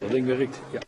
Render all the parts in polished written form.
dat ding werkt. Ja.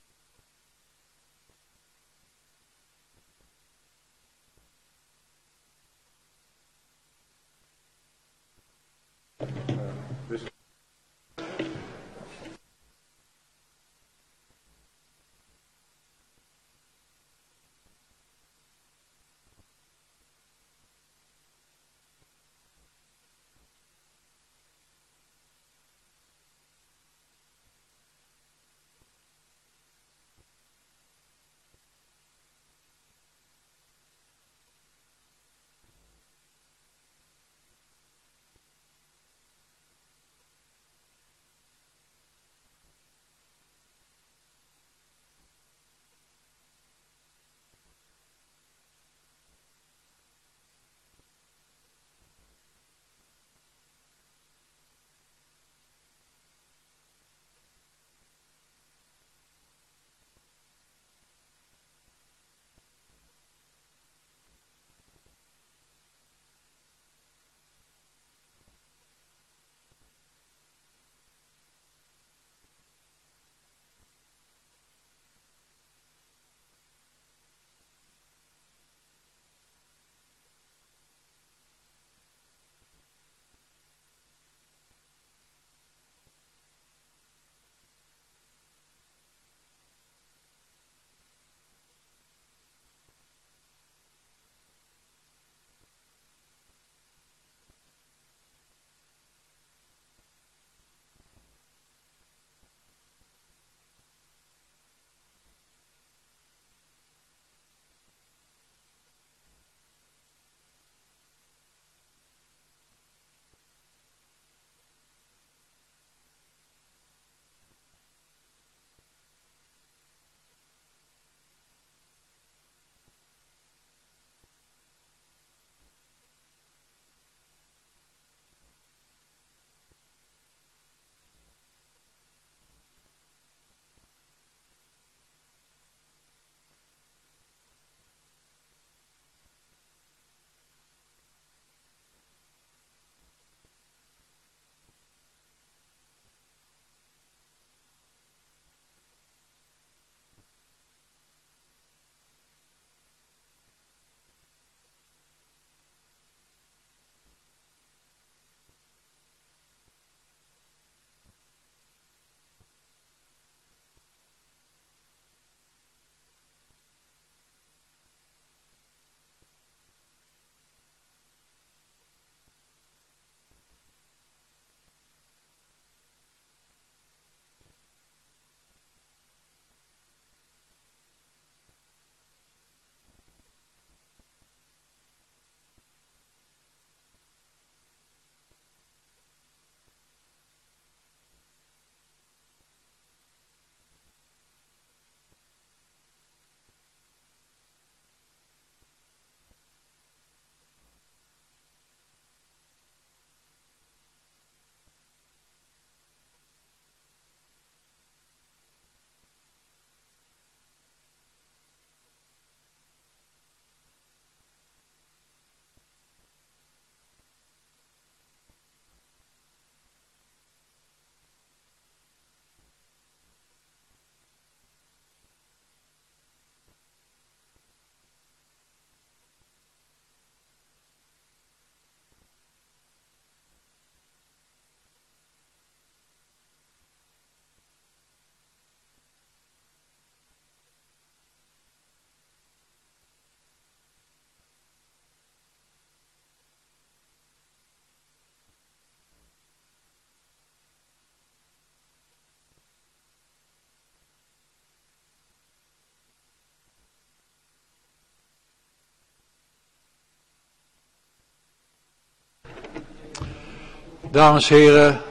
Dames en heren,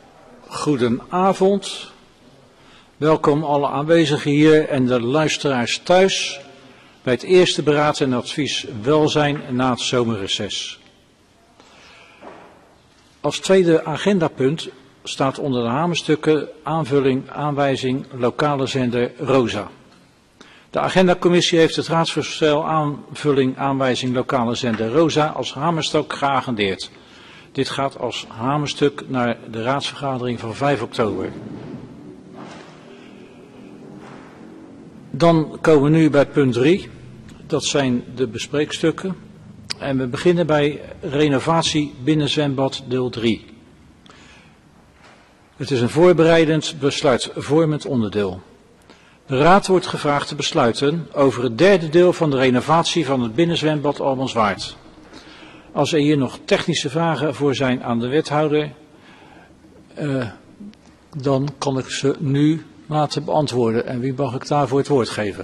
goedenavond. Welkom alle aanwezigen hier en de luisteraars thuis bij het eerste beraad en advies welzijn na het zomerreces. Als tweede agendapunt staat onder de hamerstukken aanvulling aanwijzing lokale zender ROSA. De agendacommissie heeft het raadsvoorstel aanvulling aanwijzing lokale zender ROSA als hamerstuk geagendeerd. Dit gaat als hamerstuk naar de raadsvergadering van 5 oktober. Dan komen we nu bij punt 3. Dat zijn de bespreekstukken. En we beginnen bij renovatie binnenzwembad deel 3. Het is een voorbereidend besluitvormend onderdeel. De Raad wordt gevraagd te besluiten over het derde deel van de renovatie van het binnenzwembad Almanswaard. Als er hier nog technische vragen voor zijn aan de wethouder, dan kan ik ze nu laten beantwoorden. En wie mag ik daarvoor het woord geven?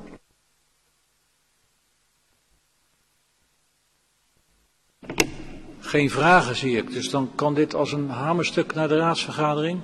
Geen vragen zie ik, dus dan kan dit als een hamerstuk naar de raadsvergadering.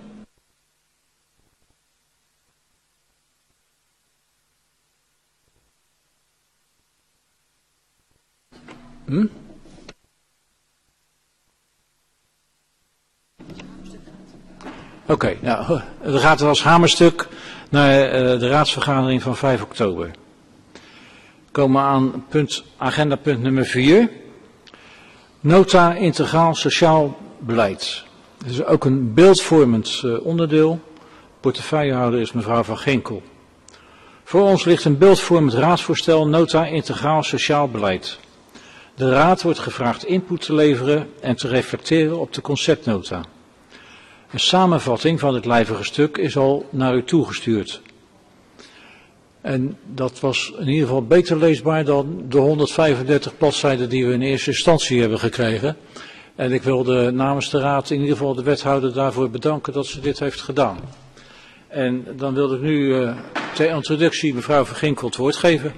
Oké, nou, dan gaat het als hamerstuk naar de raadsvergadering van 5 oktober. We komen aan agendapunt nummer 4. Nota integraal sociaal beleid. Het is ook een beeldvormend onderdeel. Portefeuillehouder is mevrouw Van Ginkel. Voor ons ligt een beeldvormend raadsvoorstel Nota integraal sociaal beleid. De Raad wordt gevraagd input te leveren en te reflecteren op de conceptnota. Een samenvatting van het lijvige stuk is al naar u toegestuurd. En dat was in ieder geval beter leesbaar dan de 135 bladzijden die we in eerste instantie hebben gekregen. En ik wilde namens de Raad in ieder geval de wethouder daarvoor bedanken dat ze dit heeft gedaan. En dan wilde ik nu ter introductie mevrouw Van Ginkel het woord geven.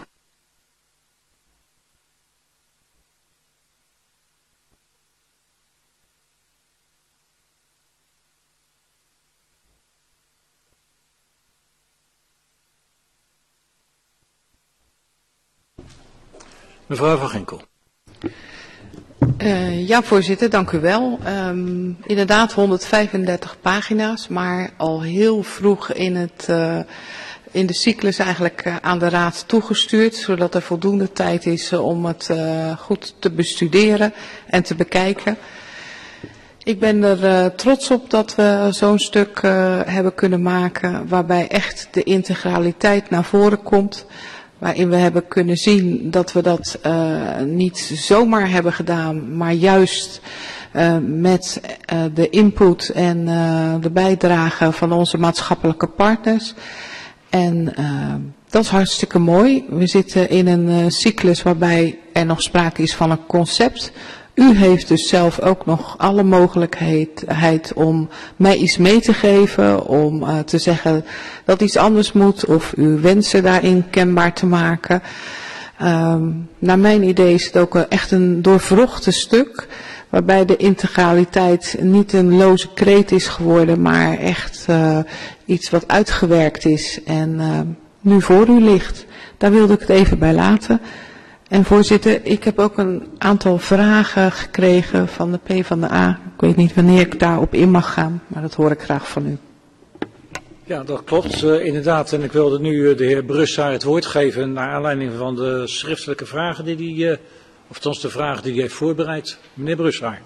Mevrouw Van Ginkel. Ja, voorzitter, dank u wel. Inderdaad 135 pagina's, maar al heel vroeg in de cyclus eigenlijk aan de Raad toegestuurd, zodat er voldoende tijd is om het goed te bestuderen en te bekijken. Ik ben er trots op dat we zo'n stuk hebben kunnen maken waarbij echt de integraliteit naar voren komt. Waarin we hebben kunnen zien dat we dat niet zomaar hebben gedaan, maar juist met de input en de bijdrage van onze maatschappelijke partners. En dat is hartstikke mooi. We zitten in een cyclus waarbij er nog sprake is van een concept. U heeft dus zelf ook nog alle mogelijkheid om mij iets mee te geven, om te zeggen dat iets anders moet of uw wensen daarin kenbaar te maken. Naar mijn idee is het ook echt een doorvrochte stuk, waarbij de integraliteit niet een loze kreet is geworden, maar echt iets wat uitgewerkt is en nu voor u ligt. Daar wilde ik het even bij laten. En voorzitter, ik heb ook een aantal vragen gekregen van de PvdA. Ik weet niet wanneer ik daarop in mag gaan, maar dat hoor ik graag van u. Ja, dat klopt inderdaad. En ik wilde nu de heer Brussaar het woord geven naar aanleiding van de schriftelijke vragen die hij, of althans de vragen die hij heeft voorbereid. Meneer Brussaar.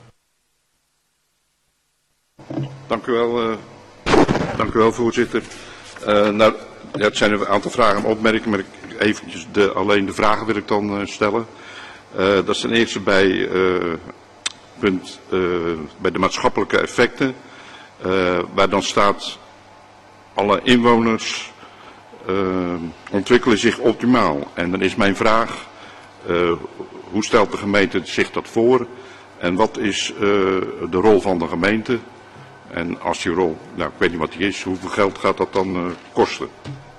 Dank u wel, voorzitter. Nou, ja, het zijn een aantal vragen en opmerkingen, maar eventjes alleen de vragen wil ik dan stellen. Dat is ten eerste bij bij de maatschappelijke effecten, waar dan staat alle inwoners ontwikkelen zich optimaal. En dan is mijn vraag, hoe stelt de gemeente zich dat voor en wat is de rol van de gemeente? En als die rol, nou ik weet niet wat die is, hoeveel geld gaat dat dan kosten?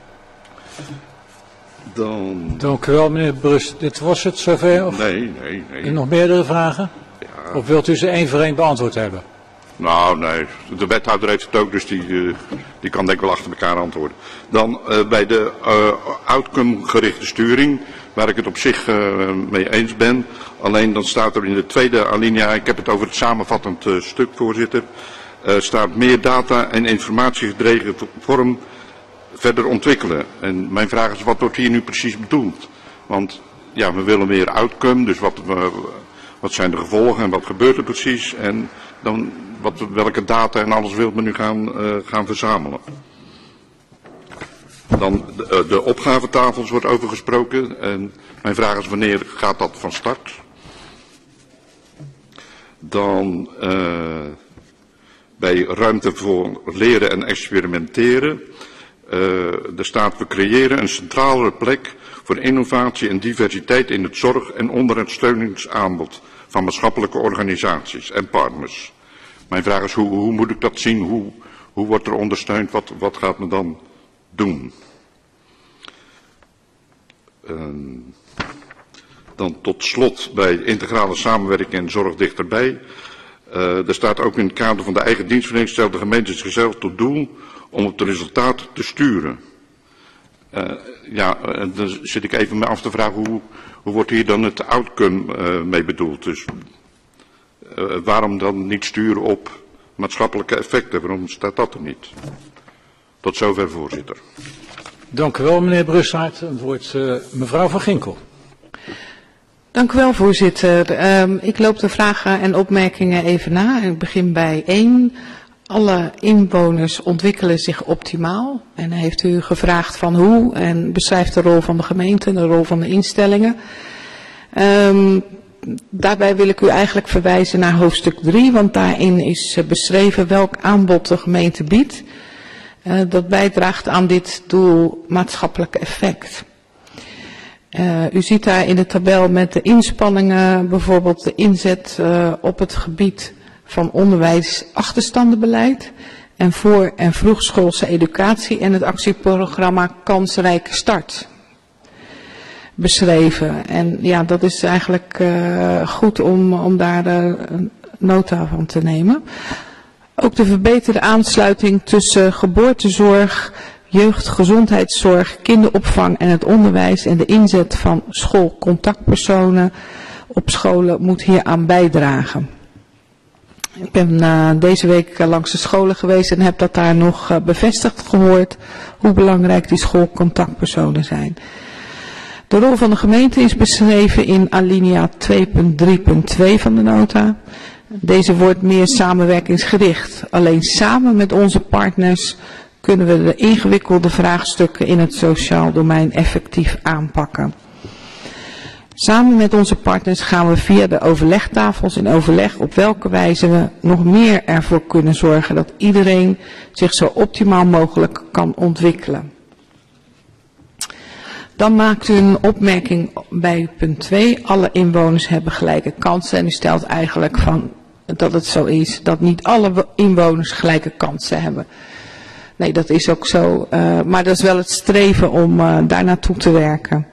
Dan... Dank u wel, meneer Brus. Dit was het zover? Of... Nee. En nog meerdere vragen? Ja. Of wilt u ze één voor één beantwoord hebben? Nou, nee. De wethouder heeft het ook, dus die kan denk ik wel achter elkaar antwoorden. Dan bij de outcome-gerichte sturing, waar ik het op zich mee eens ben. Alleen dan staat er in de tweede alinea, ik heb het over het samenvattend stuk, voorzitter. Staat meer data en informatiegedreven vorm verder ontwikkelen. En mijn vraag is, wat wordt hier nu precies bedoeld? Want ja, we willen meer outcome, dus wat zijn de gevolgen en wat gebeurt er precies? En dan welke data en alles wil men nu gaan verzamelen? Dan de opgavetafels wordt over gesproken. En mijn vraag is, wanneer gaat dat van start? Dan bij ruimte voor leren en experimenteren. Er staat, we creëren een centrale plek voor innovatie en diversiteit in het zorg- en ondersteuningsaanbod van maatschappelijke organisaties en partners. Mijn vraag is, hoe moet ik dat zien? Hoe wordt er ondersteund? Wat gaat men dan doen? Dan tot slot bij integrale samenwerking en zorg dichterbij. Er staat ook in het kader van de eigen dienstverlening stelt de gemeente zichzelf tot doel om op de resultaten te sturen. Dan zit ik even me af te vragen, hoe wordt hier dan het outcome mee bedoeld? Dus waarom dan niet sturen op maatschappelijke effecten? Waarom staat dat er niet? Tot zover, voorzitter. Dank u wel, meneer Brussaert. Het woord mevrouw Van Ginkel. Dank u wel, voorzitter. Ik loop de vragen en opmerkingen even na. Ik begin bij 1. Alle inwoners ontwikkelen zich optimaal. En dan heeft u gevraagd van hoe en beschrijft de rol van de gemeente, de rol van de instellingen. Daarbij wil ik u eigenlijk verwijzen naar hoofdstuk 3, want daarin is beschreven welk aanbod de gemeente biedt. Dat bijdraagt aan dit doel maatschappelijk effect. U ziet daar in de tabel met de inspanningen, bijvoorbeeld de inzet op het gebied van onderwijs achterstandenbeleid en voor- en vroegschoolse educatie en het actieprogramma Kansrijke Start beschreven. En ja, dat is eigenlijk goed om daar nota van te nemen. Ook de verbeterde aansluiting tussen geboortezorg, jeugdgezondheidszorg, kinderopvang en het onderwijs en de inzet van schoolcontactpersonen op scholen moet hieraan bijdragen. Ik ben deze week langs de scholen geweest en heb dat daar nog bevestigd gehoord hoe belangrijk die schoolcontactpersonen zijn. De rol van de gemeente is beschreven in alinea 2.3.2 van de nota. Deze wordt meer samenwerkingsgericht. Alleen samen met onze partners kunnen we de ingewikkelde vraagstukken in het sociaal domein effectief aanpakken. Samen met onze partners gaan we via de overlegtafels in overleg op welke wijze we nog meer ervoor kunnen zorgen dat iedereen zich zo optimaal mogelijk kan ontwikkelen. Dan maakt u een opmerking bij punt 2. Alle inwoners hebben gelijke kansen. En u stelt eigenlijk van dat het zo is dat niet alle inwoners gelijke kansen hebben. Nee, dat is ook zo. Maar dat is wel het streven om daar naartoe te werken.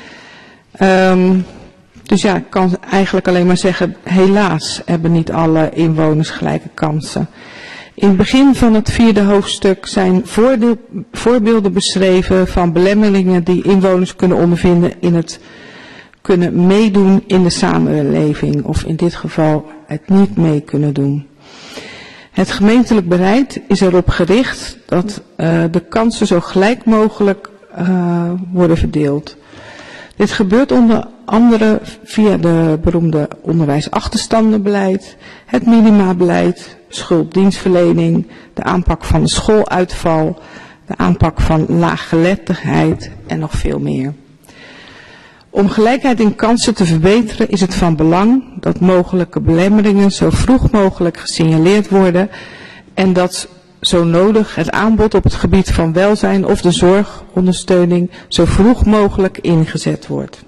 Dus ja, ik kan eigenlijk alleen maar zeggen, helaas hebben niet alle inwoners gelijke kansen. In het begin van het 4e hoofdstuk zijn voorbeelden beschreven van belemmeringen die inwoners kunnen ondervinden in het kunnen meedoen in de samenleving. Of in dit geval het niet mee kunnen doen. Het gemeentelijk beleid is erop gericht dat de kansen zo gelijk mogelijk worden verdeeld. Dit gebeurt onder andere via de beroemde onderwijsachterstandenbeleid, het minimabeleid, schulddienstverlening, de aanpak van de schooluitval, de aanpak van laaggeletterdheid en nog veel meer. Om gelijkheid in kansen te verbeteren is het van belang dat mogelijke belemmeringen zo vroeg mogelijk gesignaleerd worden en dat zo nodig het aanbod op het gebied van welzijn of de zorgondersteuning zo vroeg mogelijk ingezet wordt.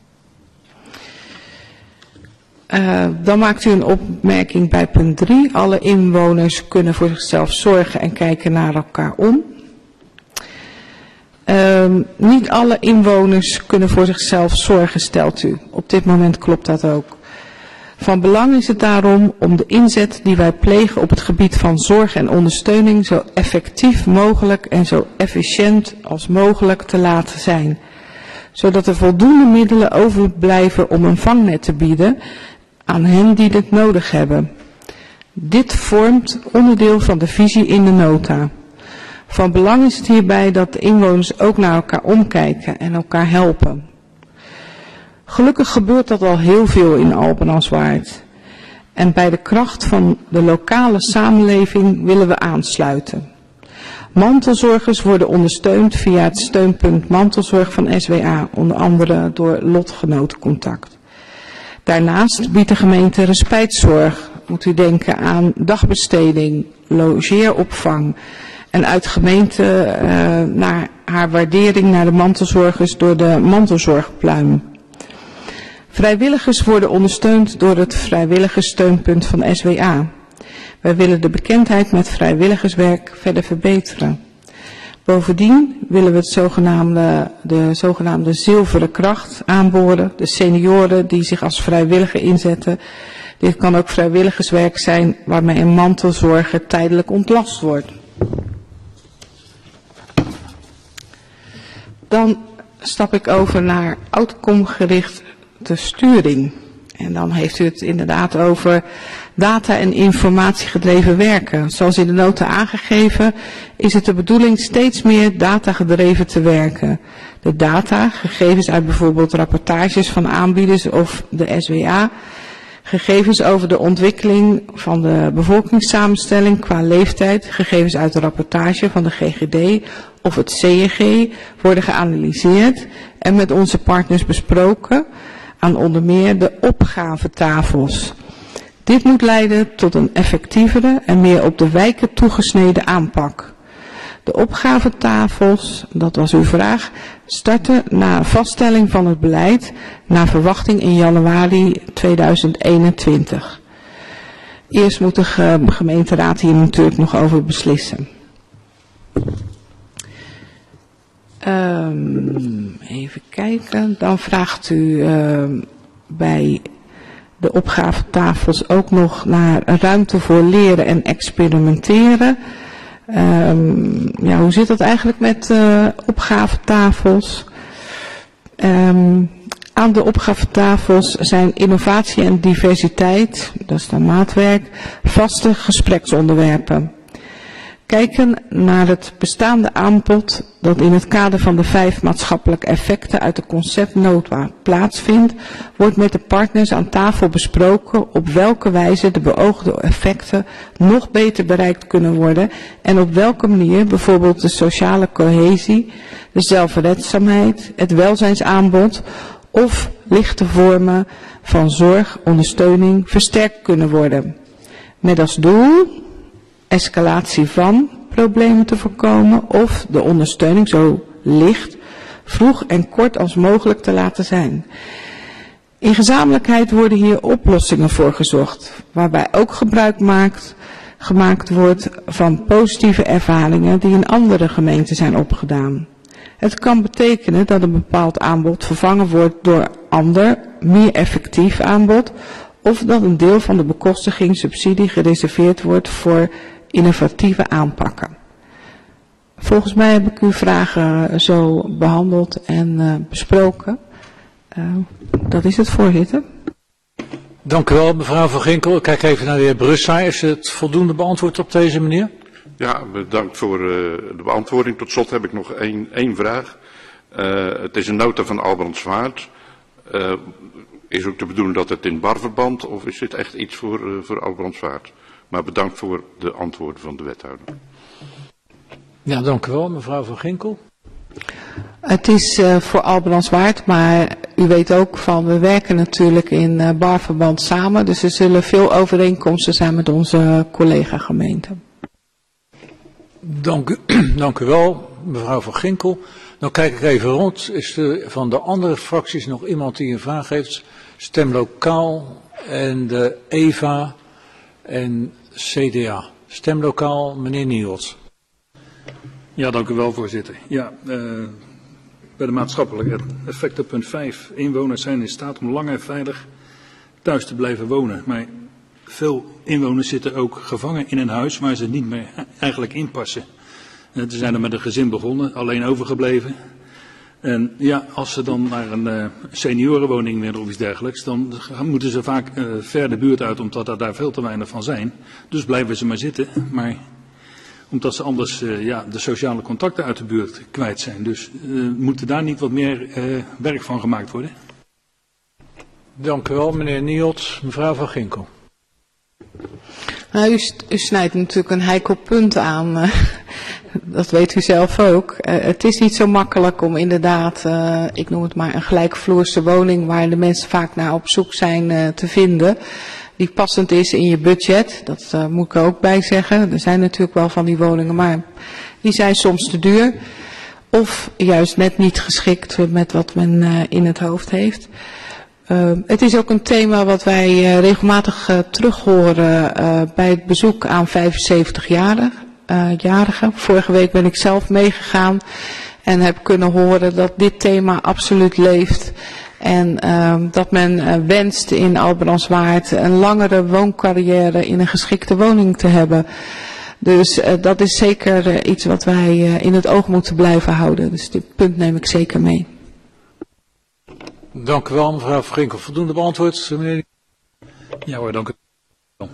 Dan maakt u een opmerking bij punt 3. Alle inwoners kunnen voor zichzelf zorgen en kijken naar elkaar om. Niet alle inwoners kunnen voor zichzelf zorgen, stelt u. Op dit moment klopt dat ook. Van belang is het daarom om de inzet die wij plegen op het gebied van zorg en ondersteuning zo effectief mogelijk en zo efficiënt als mogelijk te laten zijn. Zodat er voldoende middelen overblijven om een vangnet te bieden aan hen die dit nodig hebben. Dit vormt onderdeel van de visie in de nota. Van belang is het hierbij dat de inwoners ook naar elkaar omkijken en elkaar helpen. Gelukkig gebeurt dat al heel veel in Alpen-Aspwaard. En bij de kracht van de lokale samenleving willen we aansluiten. Mantelzorgers worden ondersteund via het steunpunt mantelzorg van SWA, onder andere door lotgenotencontact. Daarnaast biedt de gemeente respijtzorg. Moet u denken aan dagbesteding, logeeropvang en uit gemeente naar haar waardering naar de mantelzorgers door de mantelzorgpluim. Vrijwilligers worden ondersteund door het vrijwilligerssteunpunt van SWA. Wij willen de bekendheid met vrijwilligerswerk verder verbeteren. Bovendien willen we de zogenaamde zilveren kracht aanboren, de senioren die zich als vrijwilliger inzetten. Dit kan ook vrijwilligerswerk zijn waarmee een mantelzorger tijdelijk ontlast wordt. Dan stap ik over naar outcome-gerichte sturing. En dan heeft u het inderdaad over data- en informatiegedreven werken. Zoals in de nota aangegeven is het de bedoeling steeds meer datagedreven te werken. De data, gegevens uit bijvoorbeeld rapportages van aanbieders of de SWA, gegevens over de ontwikkeling van de bevolkingssamenstelling qua leeftijd, gegevens uit de rapportage van de GGD of het CNG worden geanalyseerd en met onze partners besproken aan onder meer de opgavetafels. Dit moet leiden tot een effectievere en meer op de wijken toegesneden aanpak. De opgavetafels, dat was uw vraag, starten na vaststelling van het beleid naar verwachting in januari 2021. Eerst moet de gemeenteraad hier natuurlijk nog over beslissen. Even kijken, dan vraagt u bij de opgavetafels ook nog naar ruimte voor leren en experimenteren. Hoe zit dat eigenlijk met opgavetafels? Aan de opgavetafels zijn innovatie en diversiteit, dat is dan maatwerk, vaste gespreksonderwerpen. Kijken naar het bestaande aanbod dat in het kader van de 5 maatschappelijke effecten uit de conceptnota plaatsvindt, wordt met de partners aan tafel besproken op welke wijze de beoogde effecten nog beter bereikt kunnen worden en op welke manier bijvoorbeeld de sociale cohesie, de zelfredzaamheid, het welzijnsaanbod of lichte vormen van zorg, ondersteuning versterkt kunnen worden. Met als doel escalatie van problemen te voorkomen of de ondersteuning zo licht, vroeg en kort als mogelijk te laten zijn. In gezamenlijkheid worden hier oplossingen voor gezocht, waarbij ook gebruik gemaakt wordt van positieve ervaringen die in andere gemeenten zijn opgedaan. Het kan betekenen dat een bepaald aanbod vervangen wordt door ander, meer effectief aanbod, of dat een deel van de bekostiging subsidie gereserveerd wordt voor innovatieve aanpakken. Volgens mij heb ik uw vragen zo behandeld en besproken. Dat is het, voorzitter. Dank u wel, mevrouw Van Ginkel. Ik kijk even naar de heer Brussa. Is het voldoende beantwoord op deze manier? Ja, bedankt voor de beantwoording. Tot slot heb ik nog één vraag. Het is een nota van Albrandsvaart. Is ook de bedoeling dat het in barverband of is dit echt iets voor Albrandsvaart? Maar bedankt voor de antwoorden van de wethouder. Ja, dank u wel, mevrouw Van Ginkel. Het is voor Albrandswaard, maar u weet ook van, we werken natuurlijk in barverband samen, dus er zullen veel overeenkomsten zijn met onze collega-gemeenten. Dank u wel, mevrouw Van Ginkel. Dan kijk ik even rond. Is er van de andere fracties nog iemand die een vraag heeft? Stemlokaal en de EVA en CDA. Stemlokaal, meneer Niels. Ja, dank u wel, voorzitter. Ja, bij de maatschappelijke effecten punt 5. Inwoners zijn in staat om lang en veilig thuis te blijven wonen. Maar veel inwoners zitten ook gevangen in een huis waar ze niet meer eigenlijk inpassen. Ze zijn er met een gezin begonnen, alleen overgebleven. En ja, als ze dan naar een seniorenwoning willen of iets dergelijks, dan moeten ze vaak ver de buurt uit, omdat er daar veel te weinig van zijn. Dus blijven ze maar zitten, maar omdat ze anders de sociale contacten uit de buurt kwijt zijn. Dus moet daar niet wat meer werk van gemaakt worden? Dank u wel, meneer Niels. Mevrouw Van Ginkel. Nou, u snijdt natuurlijk een heikel punt aan. Dat weet u zelf ook. Het is niet zo makkelijk om inderdaad, ik noem het maar een gelijkvloerse woning waar de mensen vaak naar op zoek zijn te vinden. Die passend is in je budget. Dat moet ik er ook bij zeggen. Er zijn natuurlijk wel van die woningen, maar die zijn soms te duur. Of juist net niet geschikt met wat men in het hoofd heeft. Het is ook een thema wat wij regelmatig terug horen bij het bezoek aan 75-jarigen. Vorige week ben ik zelf meegegaan en heb kunnen horen dat dit thema absoluut leeft. En dat men wenst in Albrandswaard een langere wooncarrière in een geschikte woning te hebben. Dus dat is zeker iets wat wij in het oog moeten blijven houden. Dus dit punt neem ik zeker mee. Dank u wel, mevrouw Ginkel. Voldoende beantwoord, meneer? Ja hoor, dank u wel.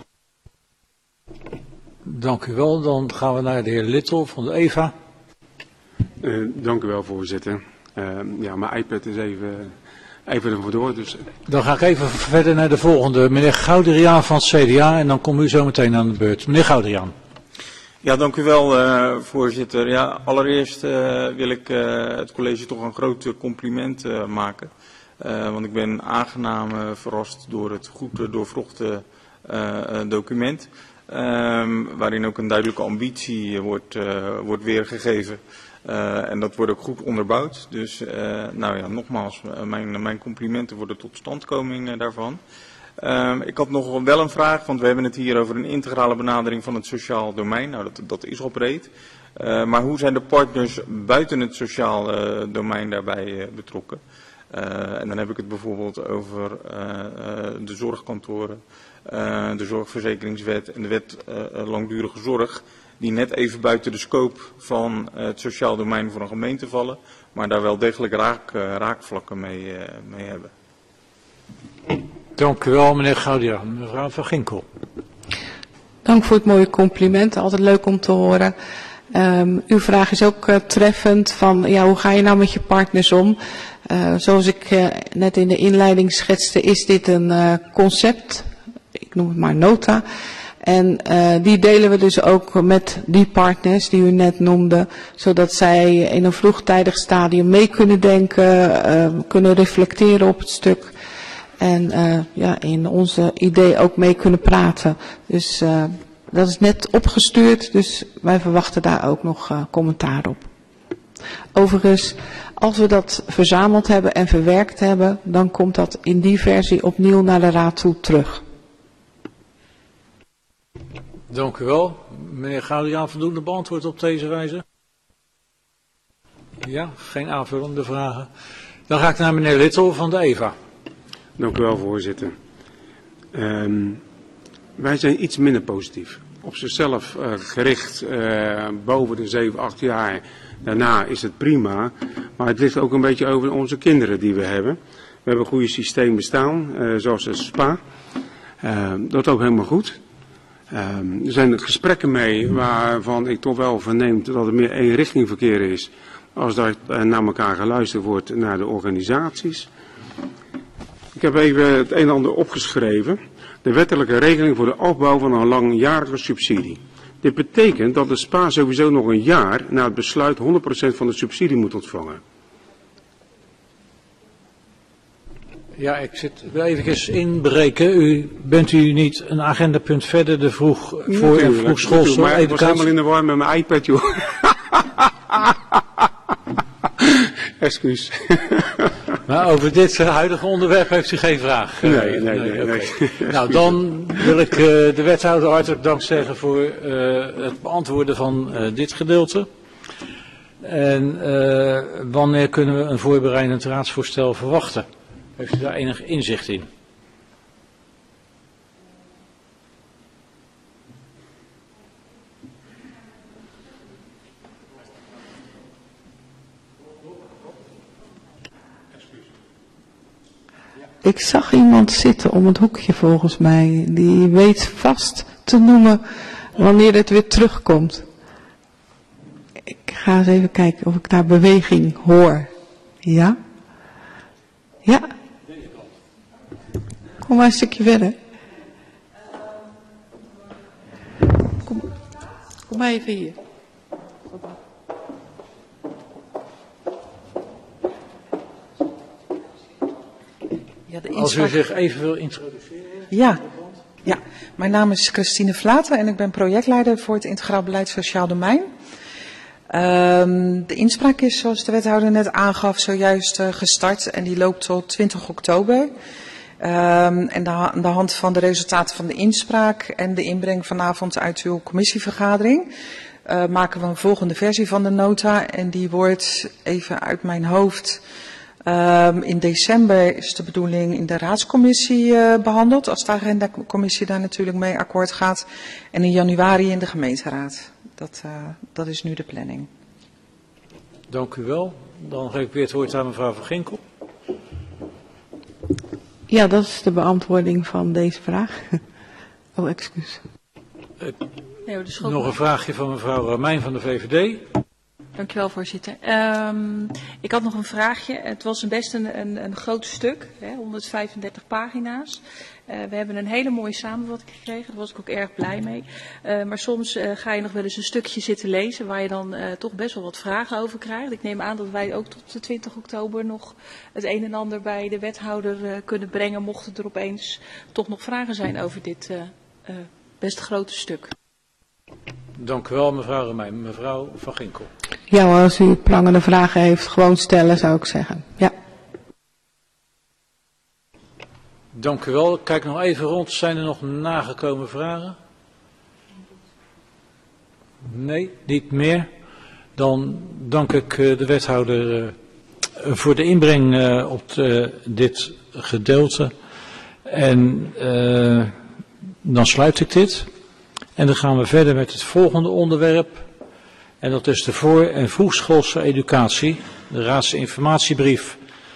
Dank u wel. Dan gaan we naar de heer Little van de EVA. Dank u wel, voorzitter. Ja, mijn iPad is even ervoor door. Dus... Dan ga ik even verder naar de volgende. Meneer Gouderiaan van het CDA en dan komt u zo meteen aan de beurt. Meneer Gouderiaan. Ja, dank u wel, voorzitter. Ja, allereerst wil ik het college toch een groot compliment maken. Want ik ben aangenaam verrast door het goed doorvrochte document. Waarin ook een duidelijke ambitie wordt weergegeven. En dat wordt ook goed onderbouwd. Dus nou ja, nogmaals, mijn complimenten voor de totstandkoming daarvan. Ik had nog wel een vraag, want we hebben het hier over een integrale benadering van het sociaal domein. Nou, dat is al breed. Maar hoe zijn de partners buiten het sociaal domein daarbij betrokken? En dan heb ik het bijvoorbeeld over de zorgkantoren, de zorgverzekeringswet en de wet langdurige zorg. Die net even buiten de scope van het sociaal domein voor een gemeente vallen. Maar daar wel degelijk raakvlakken mee hebben. Dank u wel, meneer Gouderiaan. Mevrouw van Ginkel. Dank voor het mooie compliment. Altijd leuk om te horen. Uw vraag is ook treffend van ja, hoe ga je nou met je partners om? Zoals ik net in de inleiding schetste, is dit een concept. Ik noem het maar nota. En die delen we dus ook met die partners die u net noemde, zodat zij in een vroegtijdig stadium mee kunnen denken, kunnen reflecteren op het stuk. En ja, in onze idee ook mee kunnen praten. Dus dat is net opgestuurd, dus wij verwachten daar ook nog commentaar op. Overigens, als we dat verzameld hebben en verwerkt hebben, dan komt dat in die versie opnieuw naar de raad toe terug. Dank u wel. Meneer Gouderiaan, voldoende beantwoord op deze wijze? Ja, geen aanvullende vragen. Dan ga ik naar meneer Little van de EVA. Dank u wel, voorzitter. Wij zijn iets minder positief. Op zichzelf gericht boven de 7, 8 jaar. Daarna is het prima. Maar het ligt ook een beetje over onze kinderen die we hebben. We hebben goede systemen staan, zoals de SPA. Dat ook helemaal goed. Er zijn gesprekken mee waarvan ik toch wel verneem dat het meer één-richting verkeer is. Als dat naar elkaar geluisterd wordt naar de organisaties. Ik heb even het een en ander opgeschreven. De wettelijke regeling voor de opbouw van een langjarige subsidie. Dit betekent dat de SPA sowieso nog een jaar na het besluit 100% van de subsidie moet ontvangen. Ja, ik wil even inbreken. Bent u niet een agendapunt verder, de vroegschoolse maar ik educatie? was helemaal in de war met mijn iPad, joh. Excuus. Maar over dit huidige onderwerp heeft u geen vraag? Nee. Nou, dan wil ik de wethouder hartelijk dank zeggen voor het beantwoorden van dit gedeelte. En wanneer kunnen we een voorbereidend raadsvoorstel verwachten? Heeft u daar enig inzicht in? Ik zag iemand zitten om het hoekje volgens mij. Die weet vast te noemen wanneer het weer terugkomt. Ik ga eens even kijken of ik daar beweging hoor. Ja? Ja? Kom maar een stukje verder. Kom maar even hier. Ja, Als u zich even wil introduceren. Ja, mijn naam is Christine Vlaten en ik ben projectleider voor het Integraal Beleid Sociaal Domein. De inspraak is, zoals de wethouder net aangaf, zojuist gestart en die loopt tot 20 oktober. En aan de hand van de resultaten van de inspraak en de inbreng vanavond uit uw commissievergadering maken we een volgende versie van de nota en die wordt even uit mijn hoofd in december is de bedoeling in de raadscommissie behandeld, als de agendacommissie daar natuurlijk mee akkoord gaat. En in januari in de gemeenteraad. Dat is nu de planning. Dank u wel. Dan geef ik weer het woord aan mevrouw Van Ginkel. Ja, dat is de beantwoording van deze vraag. Oh, excuus. Nog een vraagje van mevrouw Romein van de VVD. Dankjewel, voorzitter. Ik had nog een vraagje. Het was best een groot stuk, 135 pagina's. We hebben een hele mooie samenvatting gekregen, daar was ik ook erg blij mee. Maar soms ga je nog wel eens een stukje zitten lezen waar je dan toch best wel wat vragen over krijgt. Ik neem aan dat wij ook tot de 20 oktober nog het een en ander bij de wethouder kunnen brengen, mochten er opeens toch nog vragen zijn over dit best grote stuk. Dank u wel, mevrouw Romein. Mevrouw Van Ginkel. Ja, als u prangende vragen heeft, gewoon stellen, zou ik zeggen. Ja. Dank u wel. Ik kijk nog even rond. Zijn er nog nagekomen vragen? Nee, niet meer. Dan dank ik de wethouder voor de inbreng op dit gedeelte. En dan sluit ik dit. En dan gaan we verder met het volgende onderwerp. En dat is de voor- en vroegschoolse educatie. De raadsinformatiebrief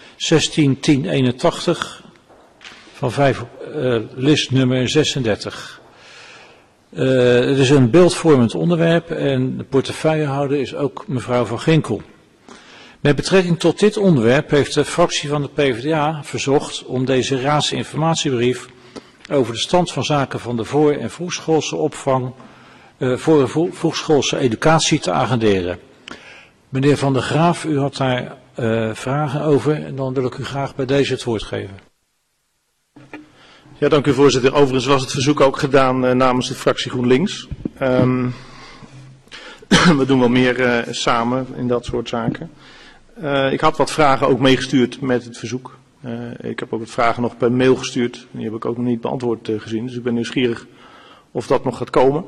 16-1081 van list nummer 36. Het is een beeldvormend onderwerp en de portefeuillehouder is ook mevrouw Van Ginkel. Met betrekking tot dit onderwerp heeft de fractie van de PvdA verzocht om deze raadsinformatiebrief over de stand van zaken van de voor- en vroegschoolse opvang, voor- en vroegschoolse educatie te agenderen. Meneer Van der Graaf, u had daar vragen over en dan wil ik u graag bij deze het woord geven. Ja, dank u voorzitter. Overigens was het verzoek ook gedaan namens de fractie GroenLinks. We doen wel meer samen in dat soort zaken. Ik had wat vragen ook meegestuurd met het verzoek. Ik heb ook wat vragen nog per mail gestuurd. Die heb ik ook nog niet beantwoord gezien. Dus ik ben nieuwsgierig of dat nog gaat komen.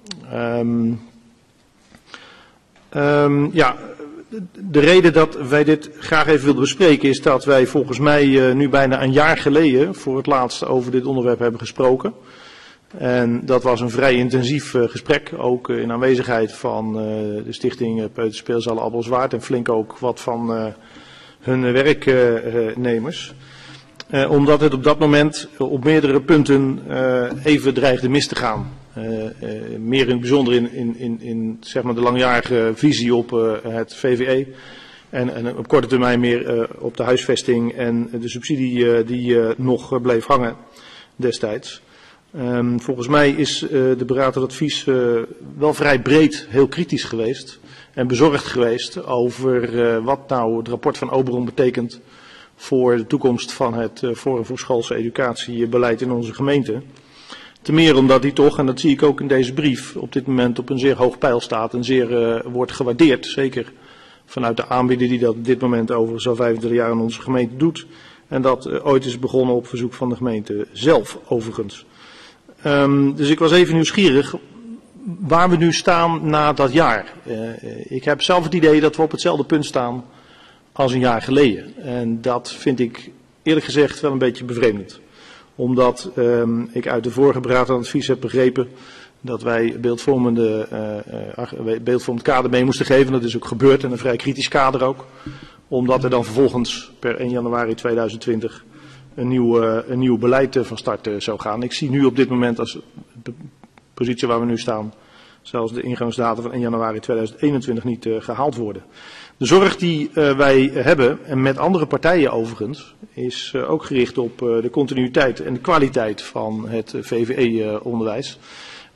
De reden dat wij dit graag even wilden bespreken is dat wij volgens mij nu bijna een jaar geleden voor het laatst over dit onderwerp hebben gesproken. En dat was een vrij intensief gesprek, ook in aanwezigheid van de stichting Peuterspeelzaal Appelswaard en flink ook wat van hun werknemers. Omdat het op dat moment op meerdere punten even dreigde mis te gaan. Meer in het bijzonder in zeg maar de langjarige visie op het VVE. En op korte termijn meer op de huisvesting en de subsidie die nog bleef hangen destijds. Volgens mij is de Beraad en Advies wel vrij breed heel kritisch geweest. En bezorgd geweest over wat nou het rapport van Oberon betekent voor de toekomst van het voor- en vroegschoolse educatiebeleid in onze gemeente. Ten meer omdat die toch, en dat zie ik ook in deze brief, op dit moment op een zeer hoog peil staat en zeer wordt gewaardeerd. Zeker vanuit de aanbieder die dat op dit moment over zo'n 25 jaar in onze gemeente doet. En dat ooit is begonnen op verzoek van de gemeente zelf overigens. Dus ik was even nieuwsgierig waar we nu staan na dat jaar. Ik heb zelf het idee dat we op hetzelfde punt staan als een jaar geleden. En dat vind ik eerlijk gezegd wel een beetje bevreemdend. Omdat ik uit de vorige Beraad en Advies heb begrepen dat wij beeldvormend kader mee moesten geven. Dat is ook gebeurd en een vrij kritisch kader ook. Omdat er dan vervolgens per 1 januari 2020 een nieuw beleid van start zou gaan. Ik zie nu op dit moment als de positie waar we nu staan, zelfs de ingangsdatum van 1 januari 2021 niet gehaald worden. De zorg die wij hebben, en met andere partijen overigens, is ook gericht op de continuïteit en de kwaliteit van het VVE-onderwijs.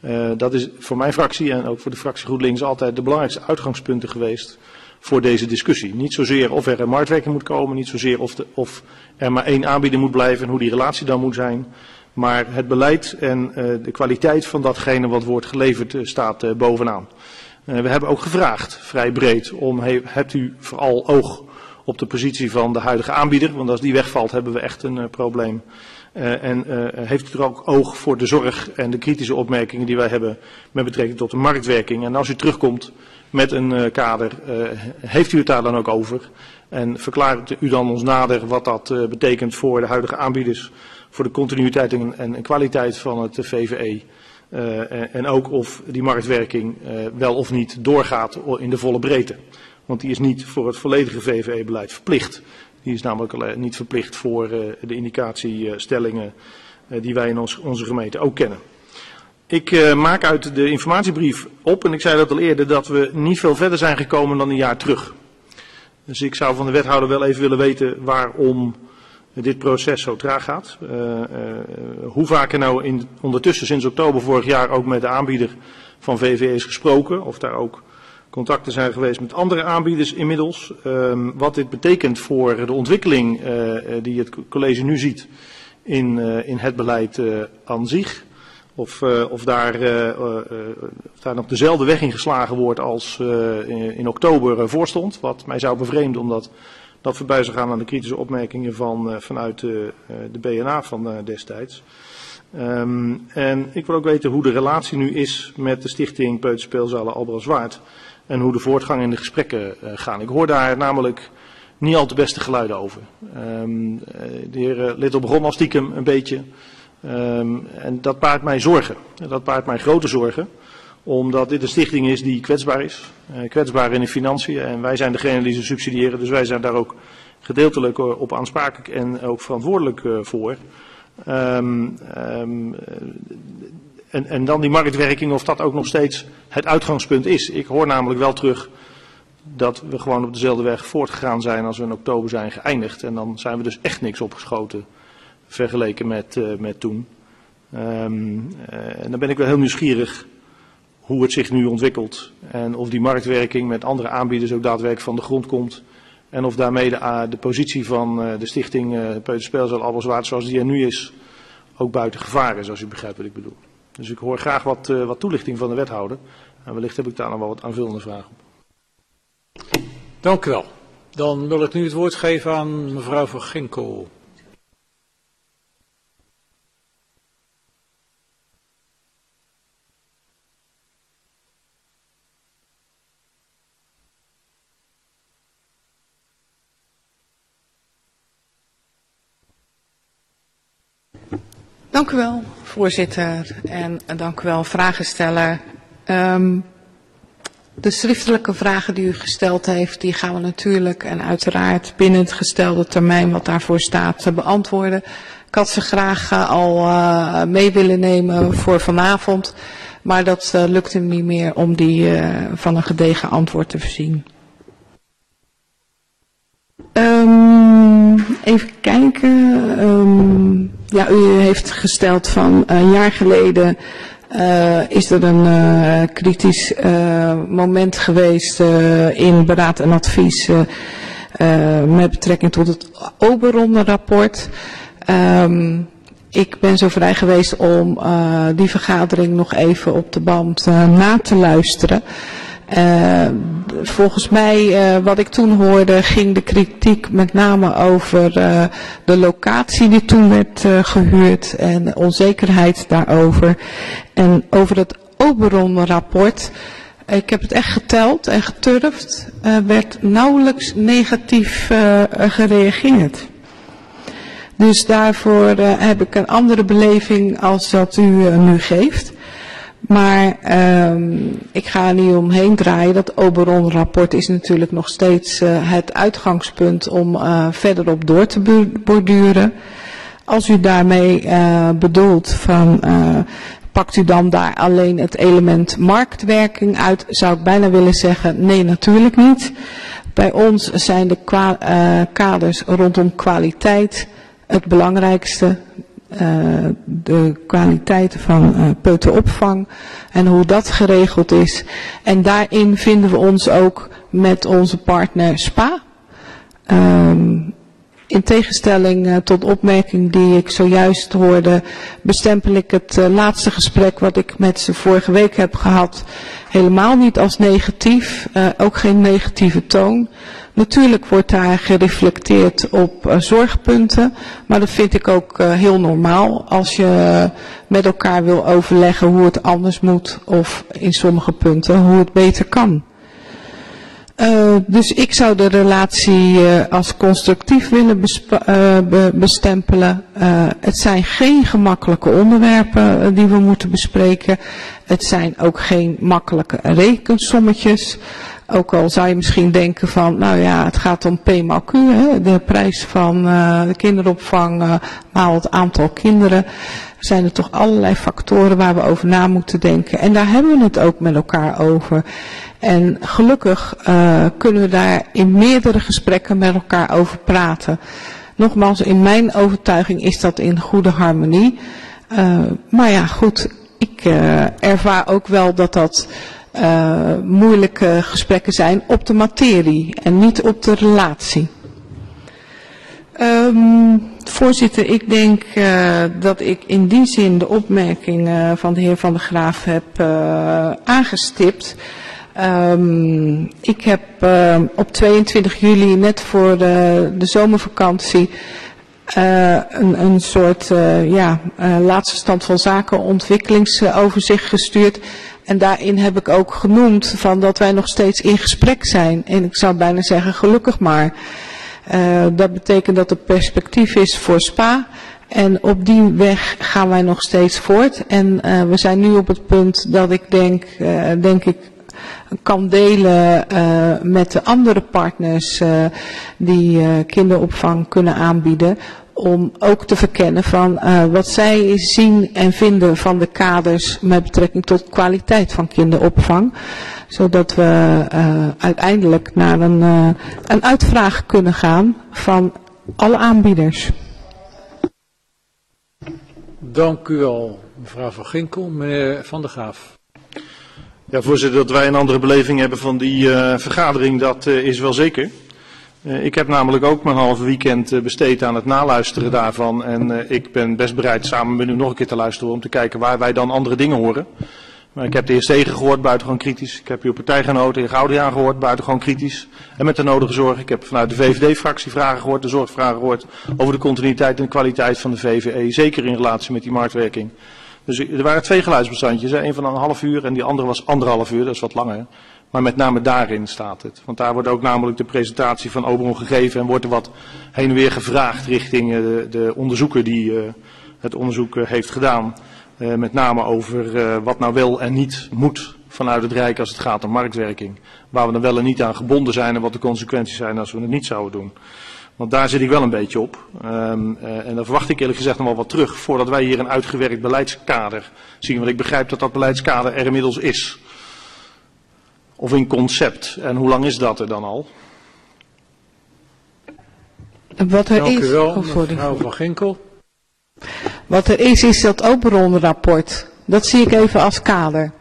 Dat is voor mijn fractie en ook voor de fractie GroenLinks altijd de belangrijkste uitgangspunten geweest voor deze discussie. Niet zozeer of er een marktwerking moet komen, niet zozeer of er maar één aanbieder moet blijven en hoe die relatie dan moet zijn. Maar het beleid en de kwaliteit van datgene wat wordt geleverd staat bovenaan. We hebben ook gevraagd, vrij breed, hebt u vooral oog op de positie van de huidige aanbieder, want als die wegvalt hebben we echt een probleem. En heeft u er ook oog voor de zorg en de kritische opmerkingen die wij hebben met betrekking tot de marktwerking. En als u terugkomt met een kader, heeft u het daar dan ook over? En verklaart u dan ons nader wat dat betekent voor de huidige aanbieders, voor de continuïteit en kwaliteit van het VvE. En ook of die marktwerking wel of niet doorgaat in de volle breedte. Want die is niet voor het volledige VvE-beleid verplicht. Die is namelijk niet verplicht voor de indicatiestellingen die wij in onze gemeente ook kennen. Ik maak uit de informatiebrief op, en ik zei dat al eerder, dat we niet veel verder zijn gekomen dan een jaar terug. Dus ik zou van de wethouder wel even willen weten waarom dit proces zo traag gaat. Hoe vaak er nou ondertussen sinds oktober vorig jaar ook met de aanbieder van VvE is gesproken. Of daar ook contacten zijn geweest met andere aanbieders inmiddels. Wat dit betekent voor de ontwikkeling die het college nu ziet in het beleid aan zich. Of daar nog dezelfde weg in geslagen wordt als in oktober voorstond. Wat mij zou bevreemden omdat dat voorbij zou gaan aan de kritische opmerkingen vanuit de BNA van destijds. En ik wil ook weten hoe de relatie nu is met de stichting Peuterspeelzalen Albrandswaard. En hoe de voortgang in de gesprekken gaan. Ik hoor daar namelijk niet al te beste geluiden over. De heer Little begon al stiekem een beetje. En dat baart mij zorgen. Dat baart mij grote zorgen. Omdat dit een stichting is die kwetsbaar is. Kwetsbaar in de financiën. En wij zijn degene die ze subsidiëren. Dus wij zijn daar ook gedeeltelijk op aansprakelijk en ook verantwoordelijk voor. En dan die marktwerking, of dat ook nog steeds het uitgangspunt is. Ik hoor namelijk wel terug dat we gewoon op dezelfde weg voortgegaan zijn als we in oktober zijn geëindigd. En dan zijn we dus echt niks opgeschoten vergeleken met toen. En dan ben ik wel heel nieuwsgierig hoe het zich nu ontwikkelt. En of die marktwerking met andere aanbieders ook daadwerkelijk van de grond komt. En of daarmee de positie van de stichting Peuterspeelzaal Albrandswaard zoals die er nu is, ook buiten gevaar is, als u begrijpt wat ik bedoel. Dus ik hoor graag wat toelichting van de wethouder. En wellicht heb ik daar nog wel wat aanvullende vragen op. Dank u wel. Dan wil ik nu het woord geven aan mevrouw Van Ginkel. Dank u wel, voorzitter, en dank u wel, vragensteller. De schriftelijke vragen die u gesteld heeft, die gaan we natuurlijk en uiteraard binnen het gestelde termijn wat daarvoor staat beantwoorden. Ik had ze graag al mee willen nemen voor vanavond, maar dat lukte niet meer om die van een gedegen antwoord te voorzien. Even kijken. Ja, u heeft gesteld van een jaar geleden is er een kritisch moment geweest in beraad en advies met betrekking tot het Oberon-rapport. Ik ben zo vrij geweest om die vergadering nog even op de band na te luisteren. Volgens mij, wat ik toen hoorde, ging de kritiek met name over de locatie die toen werd gehuurd en de onzekerheid daarover. En over het Oberon-rapport, ik heb het echt geteld en geturfd, werd nauwelijks negatief gereageerd. Dus daarvoor heb ik een andere beleving als dat u nu geeft. Maar ik ga er niet omheen draaien. Dat Oberon-rapport is natuurlijk nog steeds het uitgangspunt om verder op door te borduren. Als u daarmee bedoelt van pakt u dan daar alleen het element marktwerking uit, zou ik bijna willen zeggen nee, natuurlijk niet. Bij ons zijn de kaders rondom kwaliteit het belangrijkste. de kwaliteiten van peuteropvang en hoe dat geregeld is. En daarin vinden we ons ook met onze partner SPA. In tegenstelling tot de opmerking die ik zojuist hoorde, bestempel ik het laatste gesprek wat ik met ze vorige week heb gehad helemaal niet als negatief, ook geen negatieve toon. Natuurlijk wordt daar gereflecteerd op zorgpunten, maar dat vind ik ook heel normaal als je met elkaar wil overleggen hoe het anders moet of in sommige punten hoe het beter kan. Dus ik zou de relatie als constructief willen bestempelen. Het zijn geen gemakkelijke onderwerpen die we moeten bespreken. Het zijn ook geen makkelijke rekensommetjes. Ook al zou je misschien denken van, nou ja, het gaat om P maal Q, hè, de prijs van de kinderopvang maal het aantal kinderen. Zijn er toch allerlei factoren waar we over na moeten denken. En daar hebben we het ook met elkaar over. En gelukkig kunnen we daar in meerdere gesprekken met elkaar over praten. Nogmaals, in mijn overtuiging is dat in goede harmonie. Maar ja, goed, ik ervaar ook wel dat dat moeilijke gesprekken zijn op de materie en niet op de relatie. Voorzitter, ik denk dat ik in die zin de opmerking van de heer Van der Graaf heb aangestipt. Ik heb op 22 juli, net voor de zomervakantie, een soort laatste stand van zaken ontwikkelingsoverzicht gestuurd. En daarin heb ik ook genoemd van dat wij nog steeds in gesprek zijn. En ik zou bijna zeggen, gelukkig maar. Dat betekent dat er perspectief is voor SPA. En op die weg gaan wij nog steeds voort. En we zijn nu op het punt dat ik denk ik kan delen met de andere partners die kinderopvang kunnen aanbieden. Om ook te verkennen van wat zij zien en vinden van de kaders met betrekking tot kwaliteit van kinderopvang. Zodat we uiteindelijk naar een uitvraag kunnen gaan van alle aanbieders. Dank u wel, mevrouw Van Ginkel. Meneer Van der Graaf. Ja, voorzitter, dat wij een andere beleving hebben van die vergadering, dat is wel zeker. Ik heb namelijk ook mijn halve weekend besteed aan het naluisteren daarvan. En ik ben best bereid samen met u nog een keer te luisteren om te kijken waar wij dan andere dingen horen. Maar ik heb de heer Stegen gehoord, buitengewoon kritisch. Ik heb uw partijgenoot, de heer Goudiaan, gehoord, buitengewoon kritisch. En met de nodige zorg. Ik heb vanuit de VVD-fractie vragen gehoord, de zorgvragen gehoord over de continuïteit en de kwaliteit van de VVE. Zeker in relatie met die marktwerking. Dus er waren 2 geluidsbestandjes. Een van een half uur en die andere was 1,5 uur, dat is wat langer. Maar met name daarin staat het. Want daar wordt ook namelijk de presentatie van Oberon gegeven en wordt er wat heen en weer gevraagd richting de onderzoeker die het onderzoek heeft gedaan. Met name over wat nou wel en niet moet vanuit het Rijk als het gaat om marktwerking. Waar we dan wel en niet aan gebonden zijn en wat de consequenties zijn als we het niet zouden doen. Want daar zit ik wel een beetje op. En dan verwacht ik eerlijk gezegd nog wel wat terug voordat wij hier een uitgewerkt beleidskader zien. Want ik begrijp dat dat beleidskader er inmiddels is. Of in concept. En hoe lang is dat er dan al? Wat er Dank is, u wel, mevrouw Van Ginkel. Wat er is dat Oberon-rapport. Dat zie ik even als kader.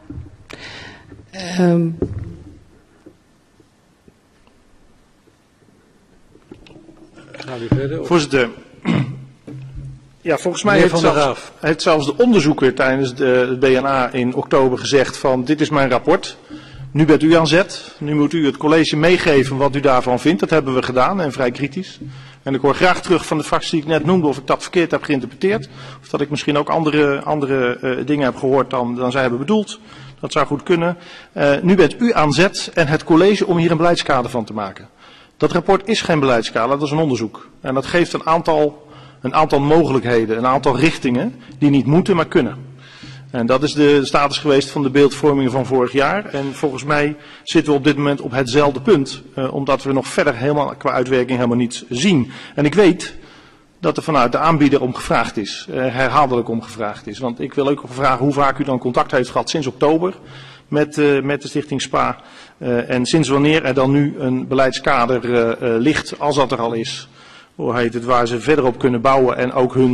Gaat u verder? Voorzitter, ja, volgens mij heeft zelfs de onderzoeker tijdens het BNA in oktober gezegd van dit is mijn rapport. Nu bent u aan zet. Nu moet u het college meegeven wat u daarvan vindt. Dat hebben we gedaan en vrij kritisch. En ik hoor graag terug van de fractie die ik net noemde of ik dat verkeerd heb geïnterpreteerd. Of dat ik misschien ook andere dingen heb gehoord dan zij hebben bedoeld. Dat zou goed kunnen. Nu bent u aan zet en het college om hier een beleidskader van te maken. Dat rapport is geen beleidskader, dat is een onderzoek. En dat geeft een aantal mogelijkheden, een aantal richtingen die niet moeten, maar kunnen. En dat is de status geweest van de beeldvorming van vorig jaar. En volgens mij zitten we op dit moment op hetzelfde punt. Omdat we nog verder helemaal qua uitwerking helemaal niets zien. En ik weet dat er vanuit de aanbieder om gevraagd is. Herhaaldelijk om gevraagd is. Want ik wil ook vragen hoe vaak u dan contact heeft gehad sinds oktober met de stichting SPA. En sinds wanneer er dan nu een beleidskader ligt, als dat er al is. Hoe heet het, waar ze verder op kunnen bouwen en ook hun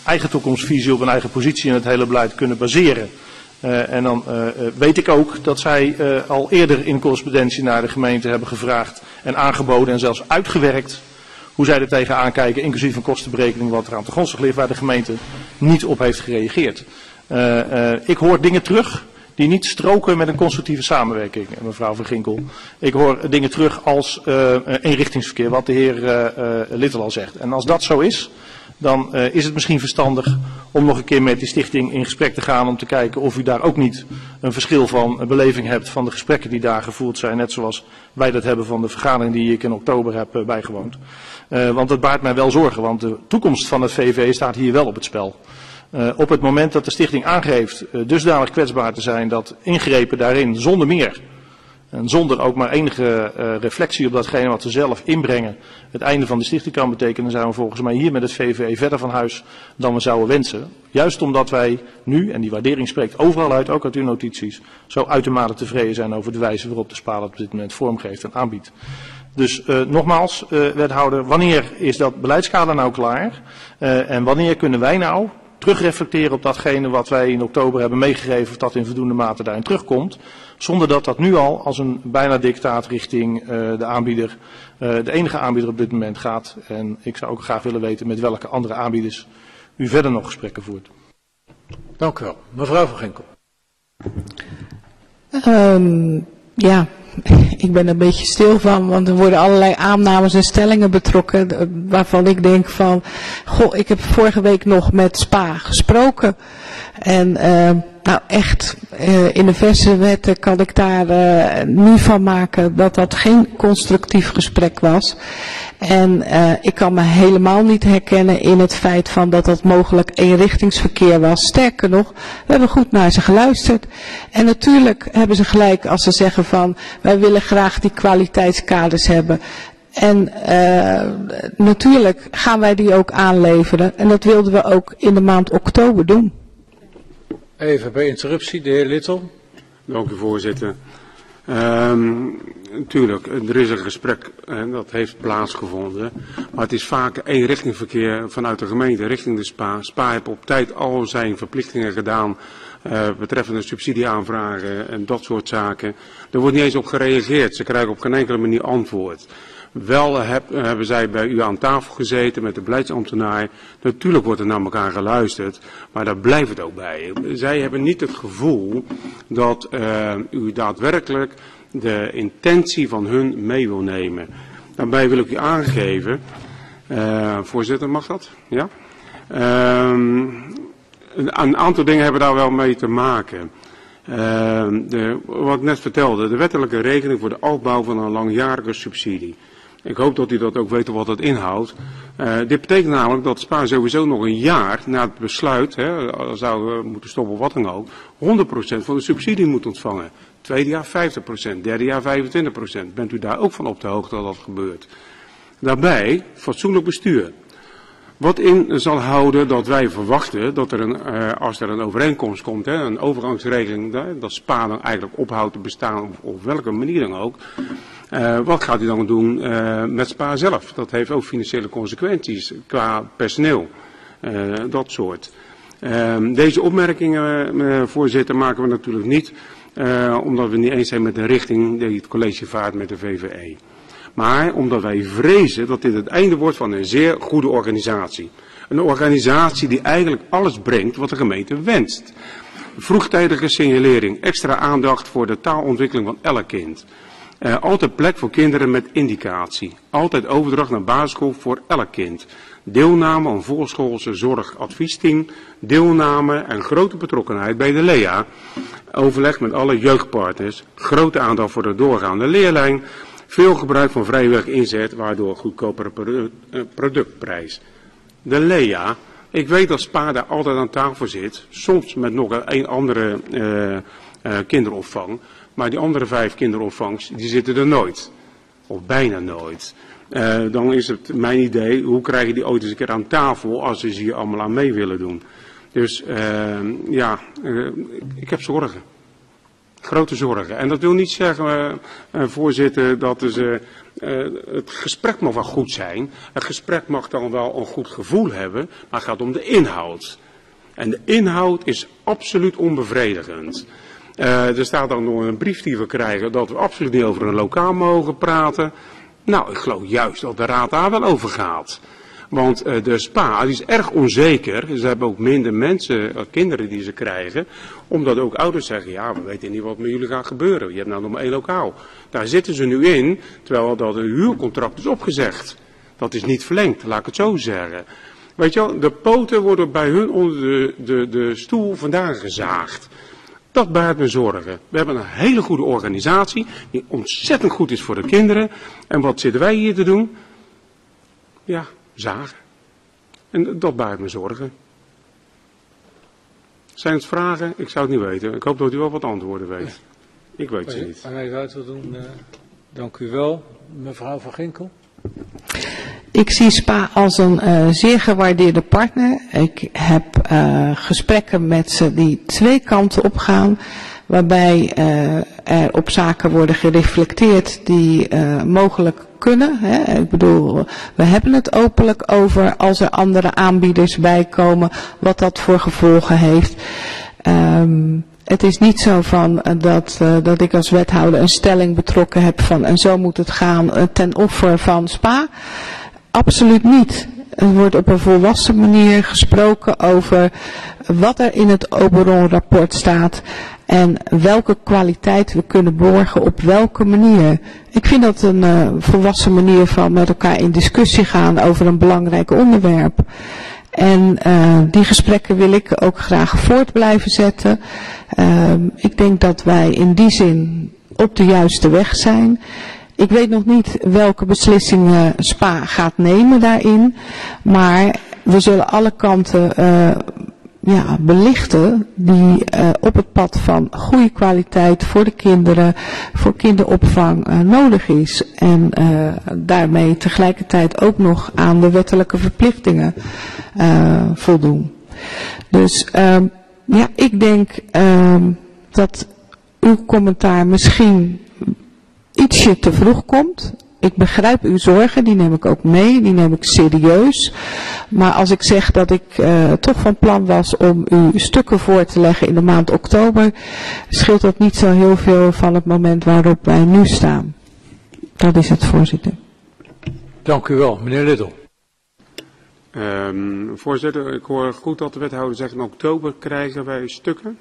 eigen toekomstvisie, op een eigen positie in het hele beleid kunnen baseren. En dan weet ik ook dat zij al eerder in correspondentie naar de gemeente hebben gevraagd en aangeboden en zelfs uitgewerkt hoe zij er tegenaan kijken, inclusief een kostenberekening wat er aan de grondslag ligt, waar de gemeente niet op heeft gereageerd. Ik hoor dingen terug die niet stroken met een constructieve samenwerking, mevrouw Van Ginkel. Ik hoor dingen terug als eenrichtingsverkeer, wat de heer Littel al zegt. En als dat zo is, dan is het misschien verstandig om nog een keer met die stichting in gesprek te gaan om te kijken of u daar ook niet een verschil van beleving hebt van de gesprekken die daar gevoerd zijn, net zoals wij dat hebben van de vergadering die ik in oktober heb bijgewoond. Want het baart mij wel zorgen, want de toekomst van het VVV staat hier wel op het spel. Op het moment dat de stichting aangeeft dusdanig kwetsbaar te zijn dat ingrepen daarin zonder meer en zonder ook maar enige reflectie op datgene wat ze zelf inbrengen het einde van de stichting kan betekenen, zijn we volgens mij hier met het VVV verder van huis dan we zouden wensen. Juist omdat wij nu, en die waardering spreekt overal uit, ook uit uw notities, zo uitermate tevreden zijn over de wijze waarop de SPA dat op dit moment vormgeeft en aanbiedt. Dus nogmaals, wethouder, wanneer is dat beleidskader nou klaar? En wanneer kunnen wij nou terugreflecteren op datgene wat wij in oktober hebben meegegeven, of dat in voldoende mate daarin terugkomt, zonder dat dat nu al als een bijna dictaat richting de aanbieder, de enige aanbieder op dit moment gaat. En ik zou ook graag willen weten met welke andere aanbieders u verder nog gesprekken voert. Dank u wel. Mevrouw Van Ginkel. Ja, ik ben er een beetje stil van, want er worden allerlei aannames en stellingen betrokken waarvan ik denk van, goh, ik heb vorige week nog met SPA gesproken en nou echt, in de verse wetten kan ik daar niet van maken dat dat geen constructief gesprek was. En ik kan me helemaal niet herkennen in het feit van dat dat mogelijk eenrichtingsverkeer was. Sterker nog, we hebben goed naar ze geluisterd. En natuurlijk hebben ze gelijk als ze zeggen van, wij willen graag die kwaliteitskaders hebben. En natuurlijk gaan wij die ook aanleveren. En dat wilden we ook in de maand oktober doen. Even bij interruptie, de heer Littel. Dank u, voorzitter. Natuurlijk, er is een gesprek en dat heeft plaatsgevonden. Maar het is vaak eenrichtingverkeer vanuit de gemeente richting de SPA. SPA heeft op tijd al zijn verplichtingen gedaan betreffende subsidieaanvragen en dat soort zaken. Er wordt niet eens op gereageerd. Ze krijgen op geen enkele manier antwoord. Wel hebben zij bij u aan tafel gezeten met de beleidsambtenaar. Natuurlijk wordt er naar elkaar geluisterd, maar daar blijft het ook bij. Zij hebben niet het gevoel dat u daadwerkelijk de intentie van hun mee wil nemen. Daarbij wil ik u aangeven, voorzitter, mag dat? Ja? Een aantal dingen hebben daar wel mee te maken. Wat ik net vertelde, de wettelijke regeling voor de opbouw van een langjarige subsidie. Ik hoop dat u dat ook weet wat dat inhoudt. Dit betekent namelijk dat SPA sowieso nog een jaar na het besluit, zou moeten stoppen wat dan ook, 100% van de subsidie moet ontvangen. Tweede jaar 50%, derde jaar 25%. Bent u daar ook van op de hoogte dat dat gebeurt? Daarbij fatsoenlijk bestuur. Wat in zal houden dat wij verwachten dat er als er een overeenkomst komt, een overgangsregeling, dat SPA dan eigenlijk ophoudt te bestaan op welke manier dan ook. Wat gaat u dan doen met SPA zelf? Dat heeft ook financiële consequenties qua personeel, dat soort. Deze opmerkingen, voorzitter, maken we natuurlijk niet omdat we niet eens zijn met de richting die het college vaart met de VVE. Maar omdat wij vrezen dat dit het einde wordt van een zeer goede organisatie. Een organisatie die eigenlijk alles brengt wat de gemeente wenst. Vroegtijdige signalering, extra aandacht voor de taalontwikkeling van elk kind. Altijd plek voor kinderen met indicatie. Altijd overdracht naar basisschool voor elk kind. Deelname aan voorschoolse zorgadviesteam. Deelname en grote betrokkenheid bij de LEA. Overleg met alle jeugdpartners. Grote aandacht voor de doorgaande leerlijn. Veel gebruik van vrijwillig inzet, waardoor goedkopere productprijs. De LEA, ik weet dat SPA daar altijd aan tafel zit, soms met nog een andere kinderopvang, maar die andere 5 kinderopvangs, die zitten er nooit. Of bijna nooit. Dan is het mijn idee, hoe krijg je die ooit eens een keer aan tafel als ze hier allemaal aan mee willen doen. Dus ik heb zorgen. Grote zorgen. En dat wil niet zeggen, voorzitter, dat het gesprek mag wel goed zijn. Het gesprek mag dan wel een goed gevoel hebben, maar het gaat om de inhoud. En de inhoud is absoluut onbevredigend. Er staat dan nog een brief die we krijgen dat we absoluut niet over een lokaal mogen praten. Nou, ik geloof juist dat de raad daar wel over gaat. Want de SPA die is erg onzeker. Ze hebben ook minder mensen, kinderen die ze krijgen. Omdat ook ouders zeggen, ja, we weten niet wat met jullie gaat gebeuren. Je hebt nou nog maar 1 lokaal. Daar zitten ze nu in, terwijl dat een huurcontract is opgezegd. Dat is niet verlengd, laat ik het zo zeggen. Weet je wel, de poten worden bij hun onder de stoel vandaan gezaagd. Dat baart me zorgen. We hebben een hele goede organisatie, die ontzettend goed is voor de kinderen. En wat zitten wij hier te doen? Ja, zagen. En dat baart me zorgen. Zijn het vragen? Ik zou het niet weten. Ik hoop dat u wel wat antwoorden weet. Ik weet ze niet. Aan even uit te doen. Dank u wel. Mevrouw van Ginkel. Ik zie SPA als een zeer gewaardeerde partner. Ik heb gesprekken met ze die 2 kanten op gaan. Waarbij er op zaken worden gereflecteerd die mogelijk kunnen. Hè. Ik bedoel, we hebben het openlijk over als er andere aanbieders bij komen, wat dat voor gevolgen heeft. Het is niet zo van dat ik als wethouder een stelling betrokken heb van en zo moet het gaan ten offer van SPA. Absoluut niet. Er wordt op een volwassen manier gesproken over wat er in het Oberon-rapport staat en welke kwaliteit we kunnen borgen op welke manier. Ik vind dat een volwassen manier van met elkaar in discussie gaan over een belangrijk onderwerp. En die gesprekken wil ik ook graag voort blijven zetten. Ik denk dat wij in die zin op de juiste weg zijn. Ik weet nog niet welke beslissingen SPA gaat nemen daarin. Maar we zullen alle kanten belichten die op het pad van goede kwaliteit voor de kinderen, voor kinderopvang nodig is. En daarmee tegelijkertijd ook nog aan de wettelijke verplichtingen voldoen. Dus ik denk dat uw commentaar misschien ietsje te vroeg komt. Ik begrijp uw zorgen, die neem ik ook mee, die neem ik serieus. Maar als ik zeg dat ik toch van plan was om u stukken voor te leggen in de maand oktober, scheelt dat niet zo heel veel van het moment waarop wij nu staan. Dat is het, voorzitter. Dank u wel, meneer Little. Voorzitter, ik hoor goed dat de wethouder zegt in oktober krijgen wij stukken.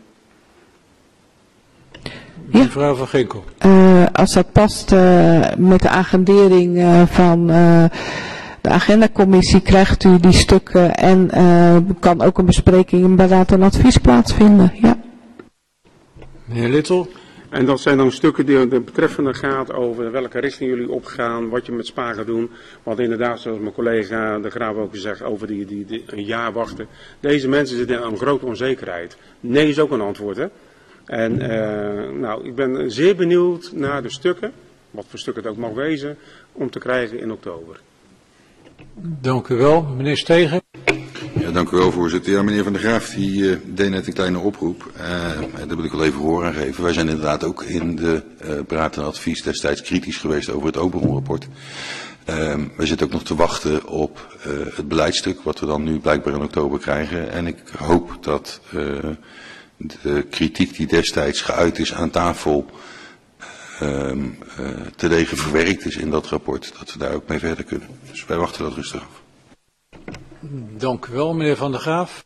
Mevrouw van Ginkel. Als dat past met de agendering van de agendacommissie, krijgt u die stukken en kan ook een bespreking in beraad en advies plaatsvinden. Ja. Meneer Little. En dat zijn dan stukken die de betreffende gaat over welke richting jullie opgaan, wat je met SPA gaat doen. Want inderdaad, zoals mijn collega de Graaf ook zegt, over die een jaar wachten. Deze mensen zitten in een grote onzekerheid. Nee is ook een antwoord, hè. En ik ben zeer benieuwd naar de stukken, wat voor stukken het ook mag wezen, om te krijgen in oktober. Dank u wel. Meneer Stegen. Ja, dank u wel, voorzitter. Ja, meneer Van der Graaf die deed net een kleine oproep. Daar wil ik wel even gehoor aan geven. Wij zijn inderdaad ook in de beraad en advies destijds kritisch geweest over het Oberon-rapport. We zitten ook nog te wachten op het beleidstuk, wat we dan nu blijkbaar in oktober krijgen. En ik hoop dat de kritiek die destijds geuit is aan tafel te degen verwerkt is in dat rapport, dat we daar ook mee verder kunnen. Dus wij wachten dat rustig af. Dank u wel, meneer Van der Graaf.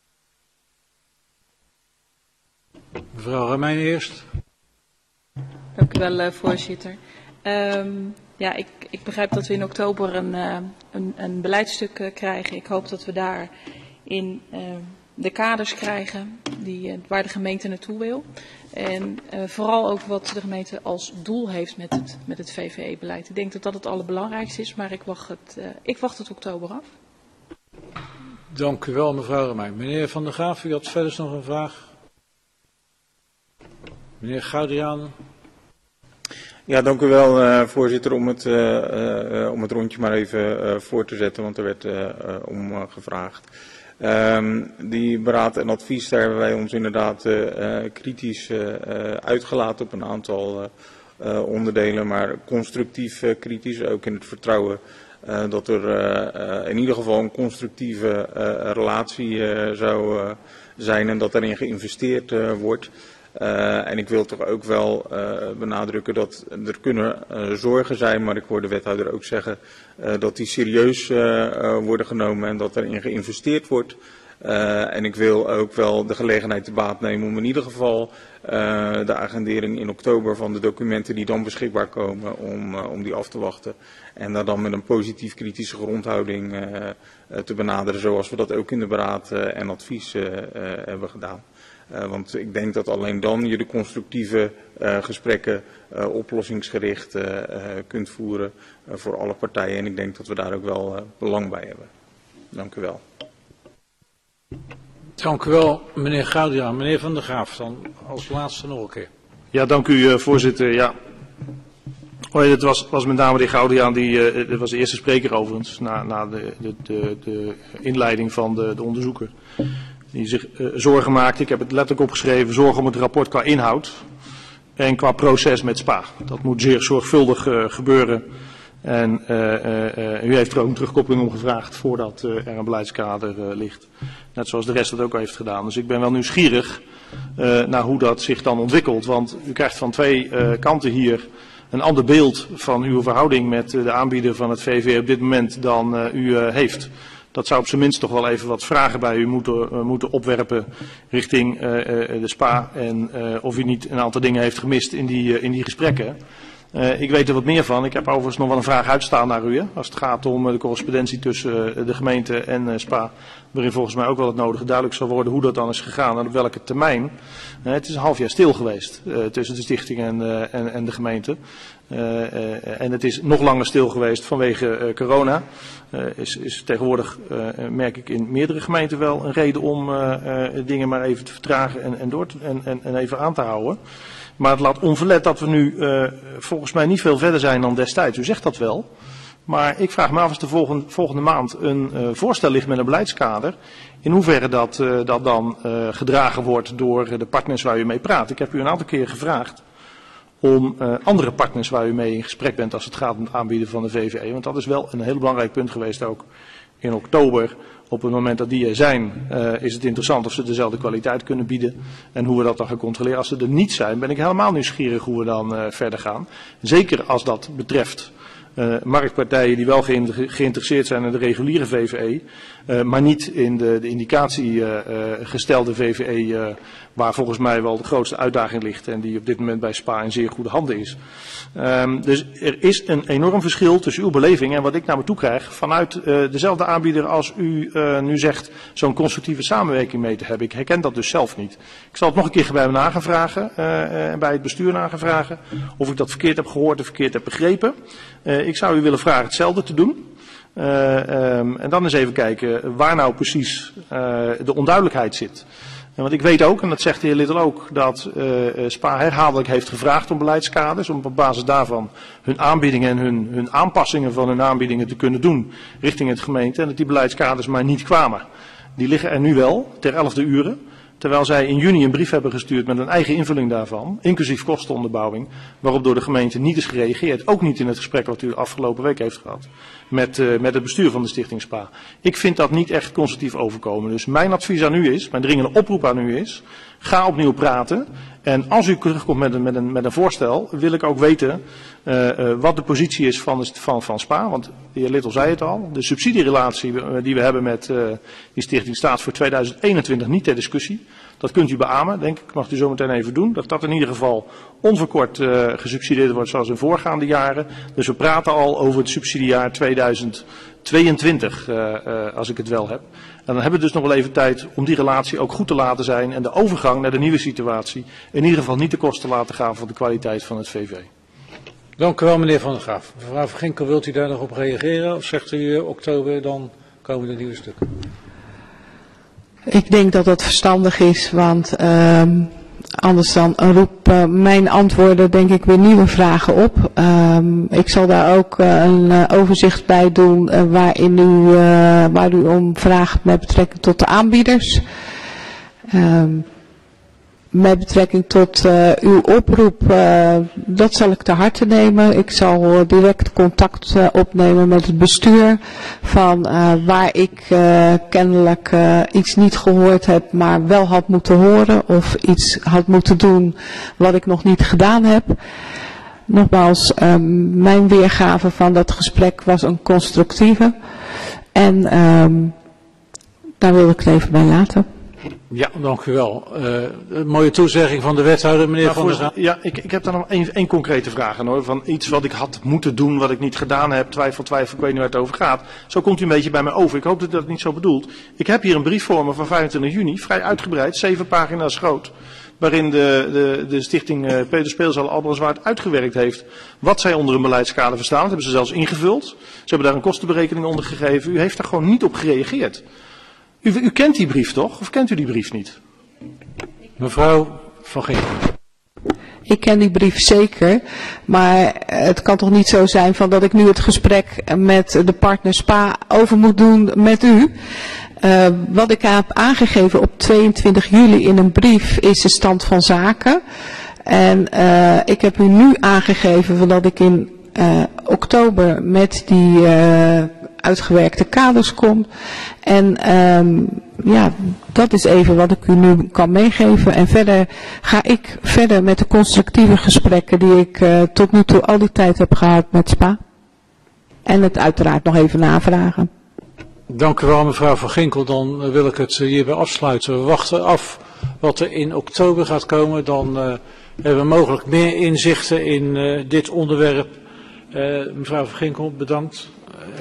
Mevrouw Ramijn eerst. Dank u wel, voorzitter. Ik begrijp dat we in oktober een beleidstuk krijgen. Ik hoop dat we daarin de kaders krijgen waar de gemeente naartoe wil. En vooral ook wat de gemeente als doel heeft met het VVE-beleid. Ik denk dat dat het allerbelangrijkste is, maar ik wacht het oktober af. Dank u wel, mevrouw Ramijn. Meneer Van der Graaf, u had verder nog een vraag. Meneer Goudiaan. Ja, dank u wel, voorzitter, om het rondje maar even voor te zetten, want er werd om gevraagd. Die beraad en advies, daar hebben wij ons inderdaad kritisch uitgelaten op een aantal onderdelen, maar constructief kritisch, ook in het vertrouwen dat er in ieder geval een constructieve relatie zou zijn en dat erin geïnvesteerd wordt. En ik wil toch ook wel benadrukken dat er kunnen zorgen zijn, maar ik hoor de wethouder ook zeggen dat die serieus worden genomen en dat erin geïnvesteerd wordt. En ik wil ook wel de gelegenheid te baat nemen om in ieder geval de agendering in oktober van de documenten die dan beschikbaar komen, om die af te wachten. En daar dan met een positief kritische grondhouding te benaderen, zoals we dat ook in de beraad en advies hebben gedaan. Want ik denk dat alleen dan je de constructieve gesprekken oplossingsgericht kunt voeren voor alle partijen. En ik denk dat we daar ook wel belang bij hebben. Dank u wel. Dank u wel, meneer Goudia. Meneer Van der Graaf, dan als laatste nog een keer. Ja, dank u, voorzitter. Ja. Het was met name de heer Goudia, dat was de eerste spreker overigens, na de inleiding van de onderzoeker. Die zich zorgen maakte, ik heb het letterlijk opgeschreven, zorgen om het rapport qua inhoud en qua proces met SPA. Dat moet zeer zorgvuldig gebeuren. En u heeft er ook een terugkoppeling om gevraagd voordat er een beleidskader ligt. Net zoals de rest dat ook al heeft gedaan. Dus ik ben wel nieuwsgierig naar hoe dat zich dan ontwikkelt. Want u krijgt van twee kanten hier een ander beeld van uw verhouding met de aanbieder van het VVE op dit moment dan u heeft. Dat zou op zijn minst toch wel even wat vragen bij u moeten opwerpen richting de SPA. En of u niet een aantal dingen heeft gemist in die gesprekken. Ik weet er wat meer van. Ik heb overigens nog wel een vraag uitstaan naar u. Als het gaat om de correspondentie tussen de gemeente en SPA. Waarin volgens mij ook wel het nodige duidelijk zal worden hoe dat dan is gegaan en op welke termijn. Het is een half jaar stil geweest tussen de stichting en de gemeente. En het is nog langer stil geweest vanwege corona. Is tegenwoordig, merk ik in meerdere gemeenten wel een reden om dingen maar even te vertragen en even aan te houden. Maar het laat onverlet dat we nu volgens mij niet veel verder zijn dan destijds. U zegt dat wel. Maar ik vraag me af als de volgende maand een voorstel ligt met een beleidskader. In hoeverre dat dan gedragen wordt door de partners waar u mee praat. Ik heb u een aantal keer gevraagd om andere partners waar u mee in gesprek bent als het gaat om het aanbieden van de VVE. Want dat is wel een heel belangrijk punt geweest ook in oktober. Op het moment dat die er zijn, is het interessant of ze dezelfde kwaliteit kunnen bieden en hoe we dat dan gaan controleren. Als ze er niet zijn, ben ik helemaal nieuwsgierig hoe we dan verder gaan. Zeker als dat betreft marktpartijen die wel geïnteresseerd zijn in de reguliere VVE, maar niet in de indicatie gestelde VVE, waar volgens mij wel de grootste uitdaging ligt en die op dit moment bij SPA in zeer goede handen is. Dus er is een enorm verschil tussen uw beleving en wat ik naar me toe krijg vanuit dezelfde aanbieder als u nu zegt zo'n constructieve samenwerking mee te hebben. Ik herken dat dus zelf niet. Ik zal het nog een keer bij me nagevragen, bij het bestuur nagevragen, of ik dat verkeerd heb gehoord en verkeerd heb begrepen. Ik zou u willen vragen hetzelfde te doen. En dan eens even kijken waar nou precies de onduidelijkheid zit. Want ik weet ook, en dat zegt de heer Little ook, dat SPA herhaaldelijk heeft gevraagd om beleidskaders. Om op basis daarvan hun aanbiedingen en hun aanpassingen van hun aanbiedingen te kunnen doen richting het gemeente. En dat die beleidskaders maar niet kwamen. Die liggen er nu wel, ter 11e ure. Terwijl zij in juni een brief hebben gestuurd met een eigen invulling daarvan, inclusief kostenonderbouwing, waarop door de gemeente niet is gereageerd. Ook niet in het gesprek wat u de afgelopen week heeft gehad met het bestuur van de stichting SPA. Ik vind dat niet echt constructief overkomen. Dus mijn advies aan u is, mijn dringende oproep aan u is, ga opnieuw praten. En als u terugkomt met een voorstel, wil ik ook weten wat de positie is van SPA. Want de heer Little zei het al, de subsidierelatie die we hebben met die stichting staat voor 2021 niet ter discussie. Dat kunt u beamen, denk ik, mag u zo meteen even doen. Dat in ieder geval onverkort gesubsidieerd wordt zoals in voorgaande jaren. Dus we praten al over het subsidiejaar 2022, als ik het wel heb. En dan hebben we dus nog wel even tijd om die relatie ook goed te laten zijn. En de overgang naar de nieuwe situatie in ieder geval niet te kosten laten gaan van de kwaliteit van het VV. Dank u wel, meneer Van der Graaf. Mevrouw Van Ginkel, wilt u daar nog op reageren? Of zegt u oktober, dan komen de nieuwe stukken? Ik denk dat dat verstandig is, want Anders dan roepen mijn antwoorden denk ik weer nieuwe vragen op. Ik zal daar ook een overzicht bij doen waar u om vraagt met betrekking tot de aanbieders. Met betrekking tot uw oproep, dat zal ik ter harte nemen. Ik zal direct contact opnemen met het bestuur van waar ik kennelijk iets niet gehoord heb, maar wel had moeten horen of iets had moeten doen wat ik nog niet gedaan heb. Nogmaals, mijn weergave van dat gesprek was een constructieve en daar wil ik het even bij laten. Ja, dank u wel. Een mooie toezegging van de wethouder, meneer Van der Graaf. Ja, ik heb daar nog één concrete vraag aan hoor. Van iets wat ik had moeten doen, wat ik niet gedaan heb. Twijfel, ik weet niet waar het over gaat. Zo komt u een beetje bij mij over. Ik hoop dat u dat niet zo bedoelt. Ik heb hier een brief voor me van 25 juni, vrij uitgebreid, 7 pagina's groot. Waarin de stichting Peter Speelzaal Albrandswaard uitgewerkt heeft wat zij onder een beleidskader verstaan. Dat hebben ze zelfs ingevuld. Ze hebben daar een kostenberekening onder gegeven. U heeft daar gewoon niet op gereageerd. U kent die brief toch? Of kent u die brief niet? Mevrouw Van Ginkel. Ik ken die brief zeker, maar het kan toch niet zo zijn van dat ik nu het gesprek met de partner SPA over moet doen met u. Wat ik heb aangegeven op 22 juli in een brief is de stand van zaken. En ik heb u nu aangegeven dat ik in oktober met die uitgewerkte kaders kom. En ja, dat is even wat ik u nu kan meegeven. En verder ga ik verder met de constructieve gesprekken die ik tot nu toe al die tijd heb gehad met SPA. En het uiteraard nog even navragen. Dank u wel, mevrouw Van Ginkel. Dan wil ik het hierbij afsluiten. We wachten af wat er in oktober gaat komen. Dan hebben we mogelijk meer inzichten in dit onderwerp. Mevrouw Van Ginkel, bedankt.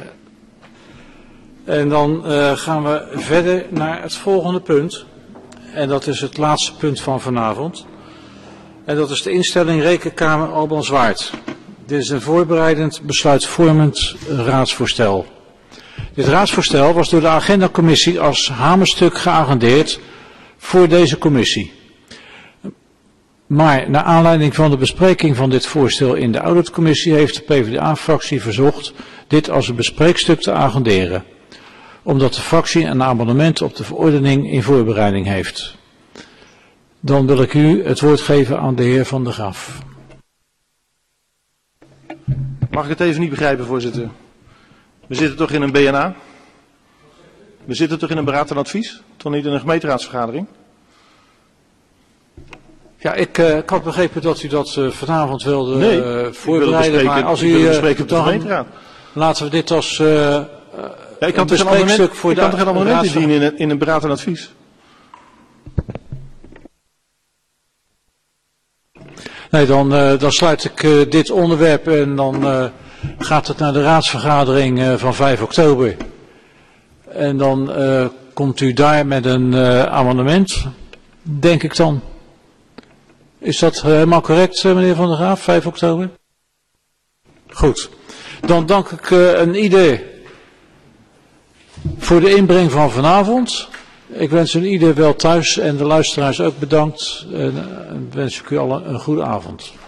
En dan gaan we verder naar het volgende punt. En dat is het laatste punt van vanavond. En dat is de instelling Rekenkamer Albrandswaard. Dit is een voorbereidend besluitvormend raadsvoorstel. Dit raadsvoorstel was door de agendacommissie als hamerstuk geagendeerd voor deze commissie. Maar naar aanleiding van de bespreking van dit voorstel in de auditcommissie heeft de PvdA-fractie verzocht dit als een bespreekstuk te agenderen. Omdat de fractie een amendement op de verordening in voorbereiding heeft. Dan wil ik u het woord geven aan de heer Van der Graaf. Mag ik het even niet begrijpen, voorzitter? We zitten toch in een BNA? We zitten toch in een beraad en advies? Toch niet in een gemeenteraadsvergadering? Ja, ik had begrepen dat u dat vanavond wilde voorbereiden. Maar als u bespreken op de gemeenteraad. Laten we dit als ik kan toch geen amendement indienen in een beraad en advies? Nee, dan sluit ik dit onderwerp en dan gaat het naar de raadsvergadering van 5 oktober. En dan komt u daar met een amendement, denk ik dan. Is dat helemaal correct, meneer Van der Graaf, 5 oktober? Goed. Dan dank ik een ieder voor de inbreng van vanavond. Ik wens een ieder wel thuis en de luisteraars ook bedankt. En wens ik u allen een goede avond.